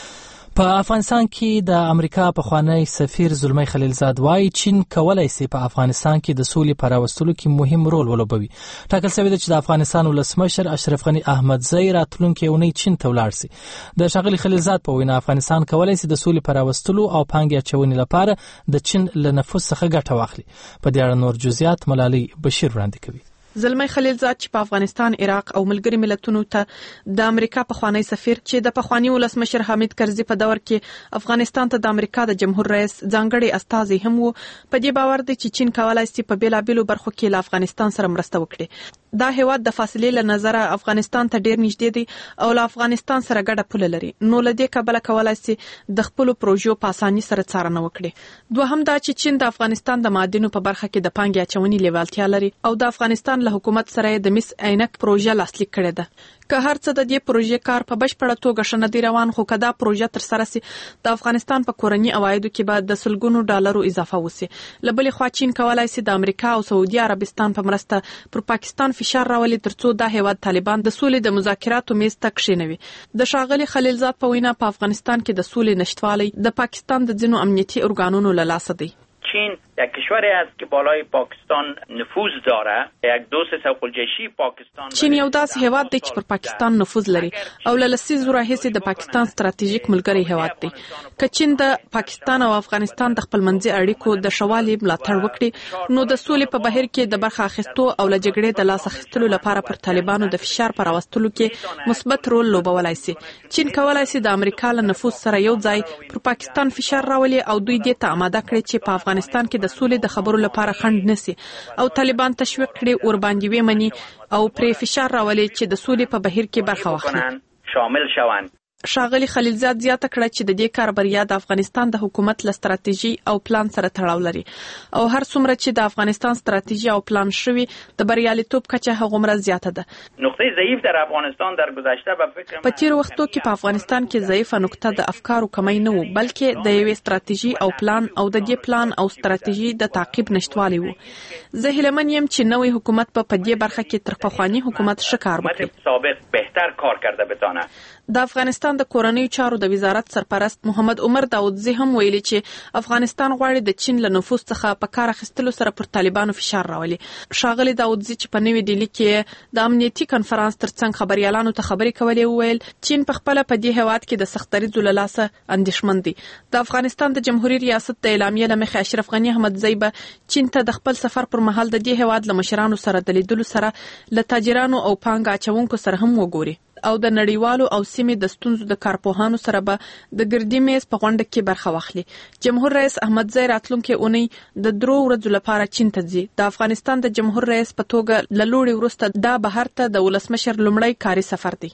په افغانستان کې د امریکا پخوانی سفیر زلمی خلیلزاد وایي چین کولای شي په افغانستان کې د سولې په راوستلو کې مهم رول ولوبوي. ټاکل شوی ده چې د افغانستان ولسمشر اشرف غني احمدزی راتلونکي اونۍ چین ته ولاړ شي. د ښاغلي خلیلزاد په وینا افغانستان کولای شي د سولې په راوستلو او پانګې اچونې لپاره د چین له نفوذ څخه ګټه واخلي. په دې اړه نور جزئیات ملالۍ بشیر وړاندې کوي. زلمی خلیلزاد چې په افغانستان، عراق او ملګری ملتونو ته د امریکا پخوانی سفیر چې د پخوانی ولسمشر حامد کرزي په دور کې افغانستان ته د امریکا د جمهور رئیس ځانګړي استازي هم وو، په دې باور دی چې چین کولای شي په بیلابیلو برخو کې له افغانستان سره مرسته وکړي. دا هیواد د فاصلې له نظره افغانستان ته ډیر نږدې دی او له افغانستان سره ګډه پوله لري، نو له دې کبله کولای شي د خپل پروژو په اسانۍ سره څارنه وکړي. دوهم دا چې چین د افغانستان د معادنو په برخه کې د پانګې اچونې لیوالتیا لري او د افغانستان له حکومت سره د مس عینک پروژه لاسلیک کړې ده. که هر څه د دې پروژې کار په بشپړه توګه ښه نه دی روان، خو که دا پروژه تر سره سي د افغانستان په کورني عوایدو کې به د سلګونو ډالرو اضافه وسي. له بلې خوا چین کولای شي د امریکا او سعودي عربستان په مرسته پر پاکستان فشار راولي ترڅو دا هیواد طالبان د سولې د مذاکراتو میز ته کښینوي. د ښاغلي خلیلزاد په وینا په افغانستان کې د سولې نشتوالی د پاکستان د ځینو امنیتي ارګانونو له لاسه دی. چین یک کشوری است که بالای پاکستان نفوذ داره. یک دوست سوقلجشی پاکستان چین یو داسې هیواد دی چې پر پاکستان نفوذ لري او له لسیزو راهیسې د پاکستان ستراتیژیک ملګری هیواد دی. که چین د پاکستان او افغانستان د خپلمنځي اړیکو د شوالي ملاتړ وکړي نو د سولې په بهیر کې د برخه اخیستو او له جګړې د لاس اخیستلو لپاره پر طالبانو د فشار پر راوستلو کې مثبت رول لوبولای شي. چین کولای شي د امریکا له نفوذ سره یو ځای پر پاکستان فشار راولي او دوی دې ته آماده کړي چې په افغانستان کې د سولې د خبرو لپاره خنډ نسی او طالبان تشویق کړي ور باندې ومني او پرې فشار راولي چې د سولې په بهیر کې برخه واخلي شامل شوند. ښاغلي خلیلزاد زیاته کړه چې د دې کار بریا د افغانستان د حکومت له ستراتیژي او پلان سره تړاو لري او هر څومره چې د افغانستان ستراتیژي او پلان شوی د بریالیتوب کچه هغومره زیاته ده. نقطه ضعیف در افغانستان در گذشته په فکر په تیر وختو کې په افغانستان کې ضعیفه نقطه د افکارو کمی نه و، بلکې د یوې ستراتیژي او پلان او د دې پلان او ستراتیژي د تعقیب نشټوالی وو. زه هیلهمن یم چې نوې حکومت په دې برخه کې تر پخوانی حکومت ښه کار وکړي. سابق بهتر کار کرده بتونه. د افغانستان د کورنیو چارو د وزارت سرپرست محمد عمر داودزی هم ویلي چې افغانستان غواړي د چین له نفوذ څخه په کار اخیستلو سره پر طالبانو فشار راولي. ښاغلي داودزی چې په نوې ډیلي کې د امنیتي کنفرانس ترڅنګ خبريالانو ته خبرې کولې وویل چین په خپل په دې هواد کې د سختري له لاسه اندېښمن دي. د افغانستان د جمهوریت ریاست د اعلامیې له مخې اشرف غنی احمدزی به چین ته د خپل سفر پر مهال د دې هواد له مشرانو سره د لیدلو سره له تاجرانو او پانګه اچونکو سره هم وګوري او د نړیوالو او سیمې د ستونزو د کارپوهانو سره به د ګردی میز په غونډه کې برخه واخلي. جمهور رئیس احمدزی راتلونکي اونۍ د درو ورځو لپاره چین ته ځي. د افغانستان د جمهور رئیس په توګه له لوړې وروسته دا بهر ته د ولسمشر لومړی کاري سفر دی.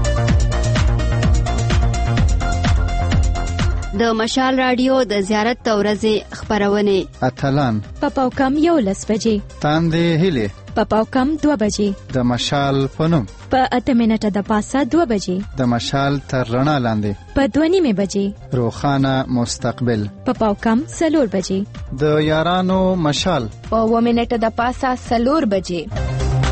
د مشال رادیو د زیارت ورځې خبرونه اتلان په پاوکم یو لس بجې تاندې هلي په پاوکم دوه بجې د مشال پنوم په اته منټه د پاسه دوه بجې د مشال تر رڼا لاندې په دوه نیمه بجې روخانه مستقبل په پاوکم سلور بجې د یارانو مشال په اوه منټه د پاسه سلور بجې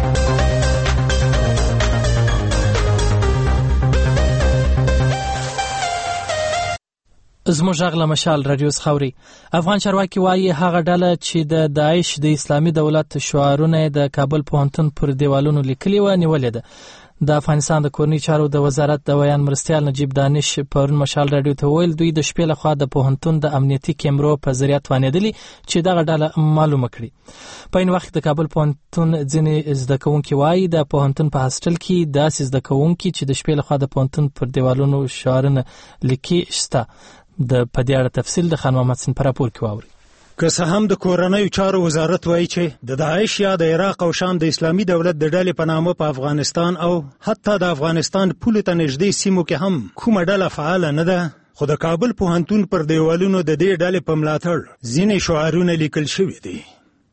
زموږ غږ له مشال رادیو څخه اوري. افغان چارواکي وایي هغه ډله چې د داعش د اسلامي دولت شعارونه د کابل پوهنتون پر دیوالونو لیکلي و نیولې ده. د افغانستان د کورني چارو د وزارت د ویان مرستیال نجیب دانش پرون مشال رادیو ته ویل دوی د شپې لخوا د پوهنتون د امنیتي کیمرو په ذریعه توانېدلي چې دغه ډله معلومه کړي. په این وخت د کابل پوهنتون ځینې زده کوونکي وایي د پوهنتون په هاسټل کې داسې زده کوونکي چې د شپې لخوا د پوهنتون پر دیوالونو شعارونه لیکي شته. د پدې اړه تفصیل د خان محمد سین پر راپور کې واوري. که څه هم د کورنیو چارو وزارت وایي چې د داعش یا د عراق او شام د اسلامي دولت د ډلې په نامه په افغانستان او حتی د افغانستان پولو ته نږدې سیمو کې هم کومه ډله فعاله نه ده، خو د کابل پوهنتون پر دیوالونو د دې ډلې په ملاتړ ځینې شعارونه لیکل شوي دي.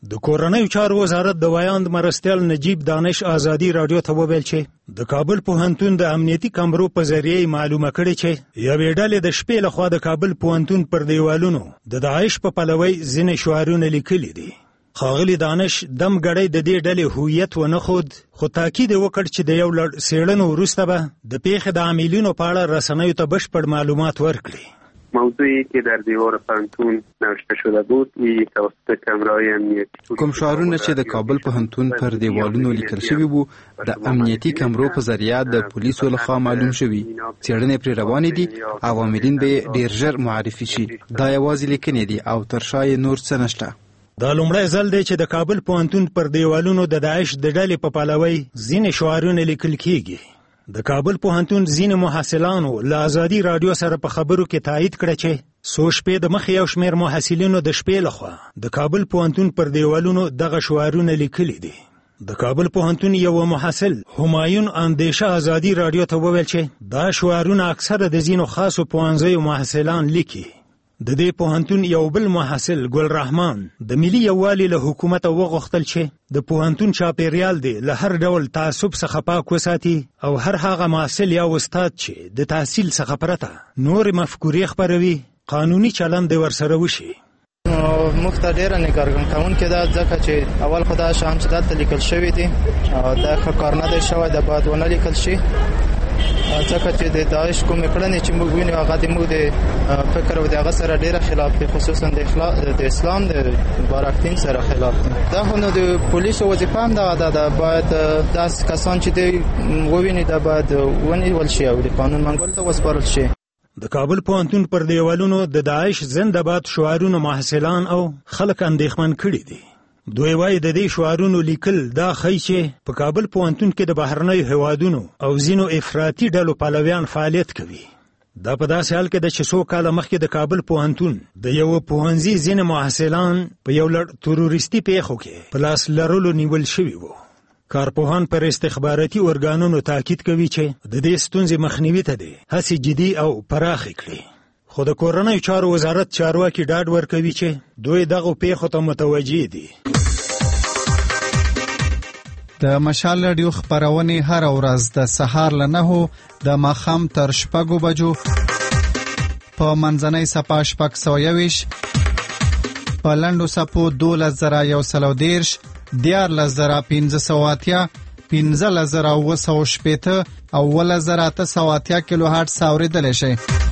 د کورنیو چارو وزارت د وایاند مرستیال نجیب دانش آزادي رادیو ته وویل چې د کابل پوهنتون د امنیتي کمرو په ذریعه معلومه کړې چې یوې ډلې د شپې لخوا د کابل پوهنتون پر دیوالونو د داعش په پلوي ځینې شعارونه لیکلي دي. ښاغلي دانش دم ګړی د دې ډلې هویت ونه ښود، خو تاکید یې وکړ چې د یو لړ څېړنو وروسته به د پیښې د عاملینو په اړه رسنیو ته بشپړ معلومات ورکړي. موضوعی که در دیوار پوهنتون نوشته شده بود این توسط کمرهای امنیتی کوم شعارونه چې د کابل پوهنتون پر دیوالونو لیکل شوي وو د امنیتي کمرو په ذریعه د پولیسو لخوا معلوم شوي. څېړنې پرې روانې دي او عاملین به ډېر ژر معرفي شي. دا یوازې لیکنې دي او تر شا یې نور څه نشته. دا لومړی ځل دی چې د کابل پوهنتون پر دیوالونو د داعش د ډلې په پلوي ځینې شعارونه لیکل کیږي. د کابل پوهنتون ځینې محصلانو له آزادي رادیو سره په خبرو کې تایید کړه چې څو شپې د مخې یو شمېر محصلینو د شپې لخوا د کابل پوهنتون پر دیوالونو دغه شعارونه لیکلي دي. د کابل پوهنتون یو محصل همایون اندیشه آزادي رادیو ته وویل چې دا شعارونه اکثره د ځینو خاصو پوهنځیو محصلان لیکي. د دې پوهنتون یو بل محصل ګل رحمان د ملي یووالي له حکومته وغوښتل چې د پوهنتون چاپیریال دی له هر ډول تعصب څخه پاک وساتي او هر هغه محصل یا استاد چې د تحصیل څخه پرته نور مفکورې خپروي قانوني چلند ورسره وشي. موږ ته ډېره نګارګون کوونکې ده ځکه چې اول خو دا شیان چې دلته لیکل شوي دي دا ښه کار نه دی شوی، دا باید ونه لیکل شي ځکه چې د داعش کومې کړنې چې موږ وینو هغه د موږ د فکر او د هغه سره ډېره خلاف دي، خصوصا د اسلام د مبارک دین سره خلاف دي. دا خو نو د پولیسو وظیفه هم دغه ده، باید داسې کسان چې دی وویني دا باید ونیول شي او د قانون منګولو ته وسپارل شي. د کابل پوهنتون پر دیوالونو د داعش زنده باد شعارونو محصلان او خلک اندېښمن کړي دي. دوی وایي د دې شعارونو لیکل دا ښیي چې په کابل پوهنتون کې د بهرنیو هیوادونو او ځینو افراطي ډلو پلویان فعالیت کوي. دا په داسې حال کې ده چې څو کاله مخکې د کابل پوهنتون د یوه پوهنځي ځینې محصلان په یو لړ تروریستي پیښو کې په لاس لرلو نیول شوي وو. کارپوهان پر استخباراتي ارګانونو تاکید کوي چې د دې ستونزې مخنیوي ته دی هڅې جدي او پراخې کړي. خو د کورنیو چارو وزارت چارواکي ډاډ ورکوي چې دوی دغو پیښو ته متوجه دي. د مشال رادیو خبرونه هر ورځ د سهار له نهو د ماښام تر شپږو بجو په منځنۍ صفه شپږ سوه یوویشت، په لنډو صفو دولس زره یو سل او دېرش، دیارلس زره پنځه سوه اتیا، پنځلس زره اوه سوه شپېته او اوولس زره اته سوه اتیا کیلو هرټز اورېدلی شئ.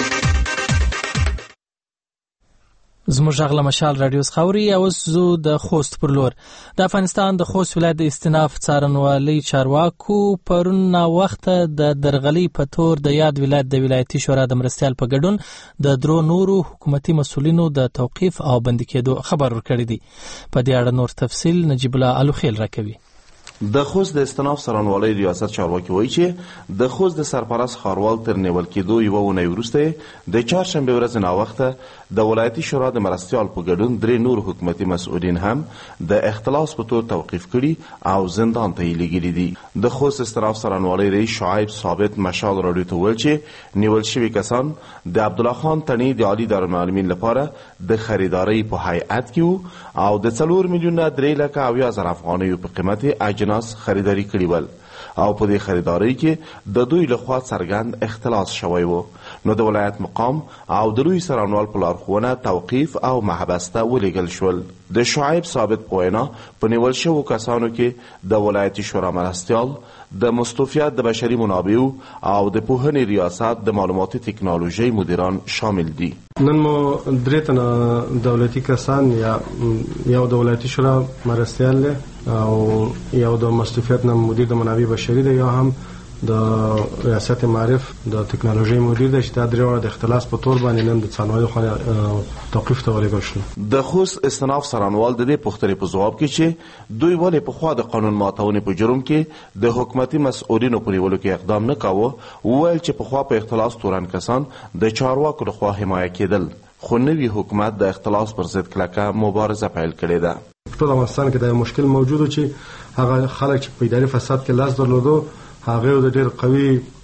زموږ غږ له مشال رادیو څخه اوري. اوس زه د خوست پر لور د افغانستان د خوست ولایت د استیناف څارنوالۍ چارواکو پرون ناوخته د درغلۍ په تور د یاد ولایت د ولایتي شورا د مرستیال په ګډون د درو نورو حکومتي مسؤلینو د توقیف او بندي کېدو خبر ورکړی دی. په دې اړه نور تفصیل نجیب الله الوخیل راکوي. د خوست د استیناف څارنوالۍ ریاست چارواکي وایي چې د خوست د سرپرست ښاروال تر نیول کېدو یوه اونۍ وروسته د چهارشنبې ورځې ناوخته د ولایتي شورا د مرستیال په ګډون درې نور حکومتي مسؤلین هم د اختلاس په تور توقیف کړي او زندان ته یې لیږلي دي. د خوست استیناف څارنوالۍ رئیس شعیب ثابت مشال راډیو ته وویل چې نیول شوي کسان د عبدالله خان تڼي د عالي دارالمعلمین لپاره د خریدارۍ په هیئت کې وو او د څلور میلیونه درې لکه اویا زره افغانیو په قیمت اجناس خریداري کړي ول او په دې خریدارۍ کې د دوی لخوا څرګند اختلاس شوی و. نو د ولایت مقام او د لوی څارنوال په لارښوونه توقیف او محبس ته ولیږل شول. د شعیب ثابت په وینا په نیول شوو کسانو کې د ولایتي شورا مرستیال، د مستوفیت د بشري منابعو او د پوهنې ریاست د معلوماتي تکنالوژۍ مدیران شامل دي. نن مو درې تنه دولتي کسان یا یو د ولایتي شورا مرستیال دی او یو د مستوفیت نه مدیر د منابع بشري دی، یا هم د ریاست معرف د تکنالوژۍ مدیر دی چې دا درې واړه د اختلاس په تور باندې نن د څارنوالۍ خوا توقیف ته ولېږل شول. د خوست استیناف څارنوال د دې پوښتنې په ځواب کې چې دوی ولې پخوا د قانون ماتونې په جرم کې د حکومتي مسؤلینو په نیولو کې اقدام نه کاوه، وویل چې پخوا په اختلاس تورن کسان د چارواکو لخوا حمایه کېدل، خو نوي حکومت د اختلاس پر ضد کلکه مبارزه پیل کړې ده. ټول افغانستان کې دا مشکل موجود و چې هغه خلک چې په اداري فساد کې لاس درلودو هغه د ډېر قوي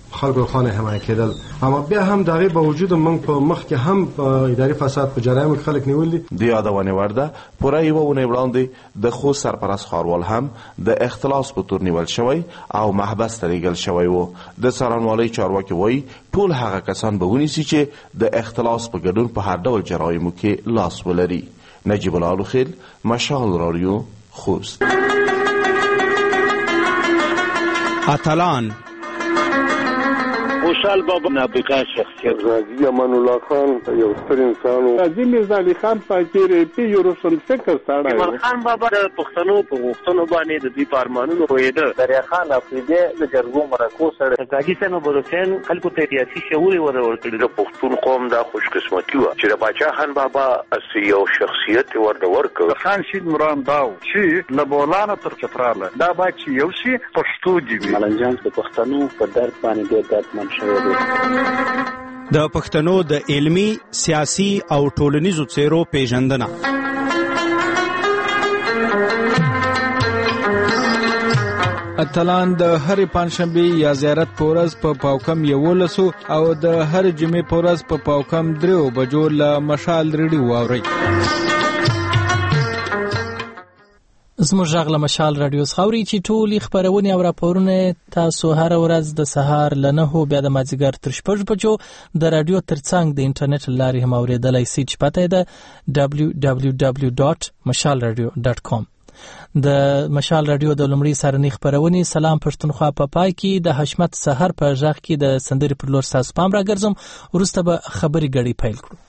خلکو خانه حمایت کېدل. اما بیا هم دغه باوجود موږ په مخ کې هم اداري فساد په جرایم کې خلک نیول دي. د یادونه ورده پوره یو ونه وړاندې د خو سرپرست خاروال هم د اختلاس په تور نیول شوی او محبس ته لیږل شوی و. د څارنوالۍ چارواکي وایي ټول هغه کسان به ونیسي چې د اختلاس په ګډون په هر ډول جرایمو کې لاس ولري. نجیب الله الخیل، مشال رادیو، خوست. اتلان خوشحال بابا نابغه شخصیت، غازی امان الله خان یو ستر انسان و، غازی میرزا علي خان فقیر پی یو روشن فکر سړی و. ایمان خان بابا د پښتنو په غوښتنو باندې د دوی په ارمانونو پوهېده. دریا خان افریدی د جرګو مرکو سړی. غازي صاحب ابوالحسین خلکو ته سیاسي شعور ور ورکړي. د پښتون قوم دا خوش قسمتي و چې د باچا خان بابا اسی یو شخصیت ورته ورکړ. خان شید مرام داو چې له بولانه تر چتراله دا باید چې یو شي پښتو دی وي. ملنجان د پښتنو په درد باندې ډېر دردمن شوی دی. د پښتنو د علمی، سیاسي او ټولنیزو څیرو پیژندنه. اتلان د هر پنځشنبه یا زیارت په ورځ په پاوکم یولسو او د هر جمعې په ورځ په پاوکم دریو بجو له مشال ریډیو واوري. زموږ غږ له مشال رادیو څخه اورئ چې ټولې خپرونې او راپورونه تاسو هره ورځ د سهار له نهو بیا د مازدیګر تر شپږ بجو د رادیو ترڅنګ د انټرنیټ له لارې هم اورېدلی سئ چې پته یې ده دبلیو دبلیو دبلیو ډاټ مشال رادیو ډاټ کام. د مشال رادیو د لومړۍ سهارنۍ خپرونې سلام پښتونخوا په پای کې د حشمت سحر په غږ کې د سندرې پر لور ستاسو پام راګرځم. وروسته به خبرې ګډې پیل کړو.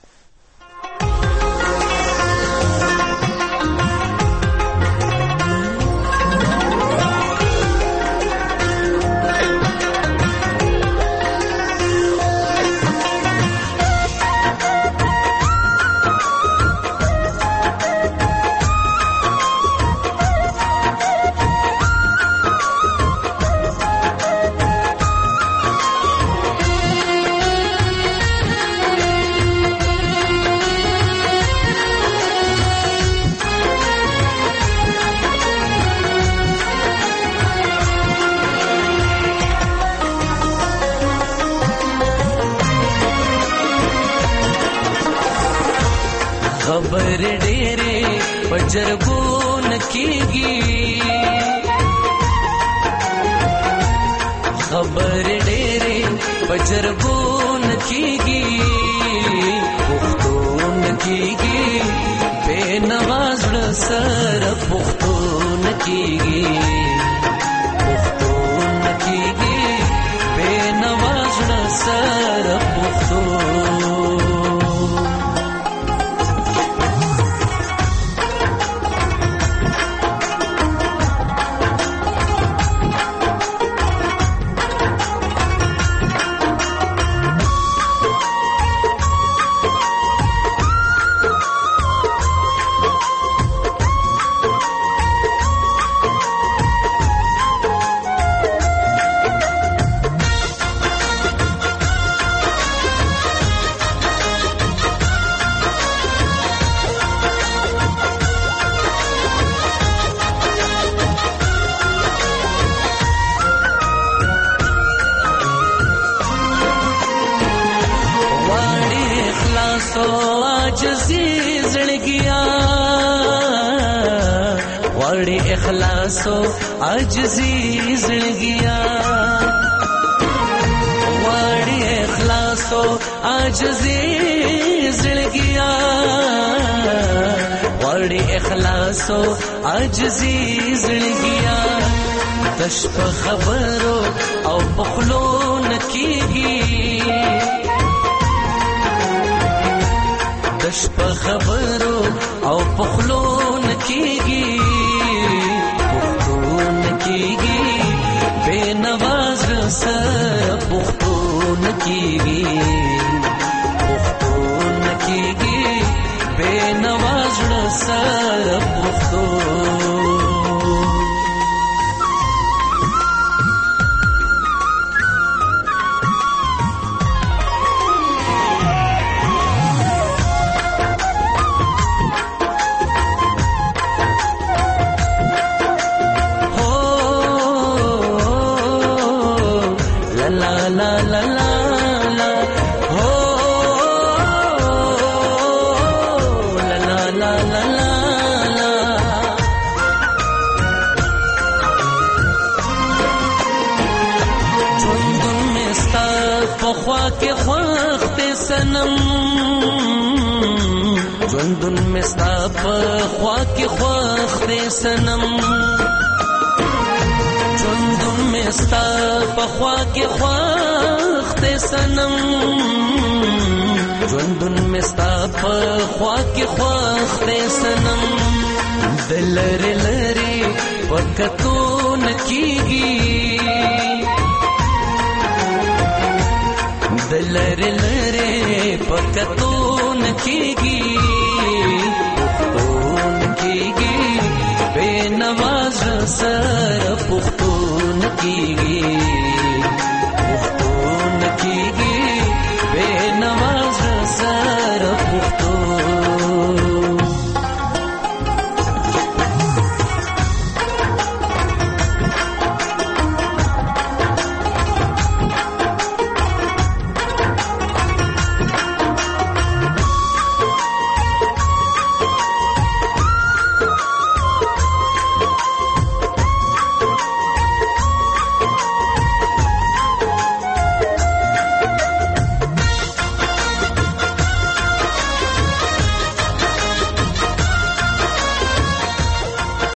خبر ډېرې په جرګو نه کېږي، خبر ډېرې په جرګو نه کېږي، پښتو نه کېږي، بې نواز زړه سره پښتو نه کېږي، پښتو نه کېږي، بې نواز زړه سره پښتو. اخلاصو عجزی زړګیا، وړي اخلاصو عجزی زړګیا، وړي اخلاصو عجزی زړګیا، تش په خبرو او پخلو نکیږي، تش په خبرو او پخلو نکیږي، بے نواز سر پختو نکیگی، پختو نکیگی، بے نواز سر پختو. خوا کې خوښ دې سنم ژوندون مې ستا په خوا کې خوښ دې سنم ژوندون مې ستا په خوا کې خوښ دې سنم ژوندون مې ستا په خوا کې خوښ دې سنم د لرې لرې په کتو نه کېږي د لرې لرې په کتو نه کېږي پښتو نه کېږي بې نوا زړه سره پښتو نه کېږي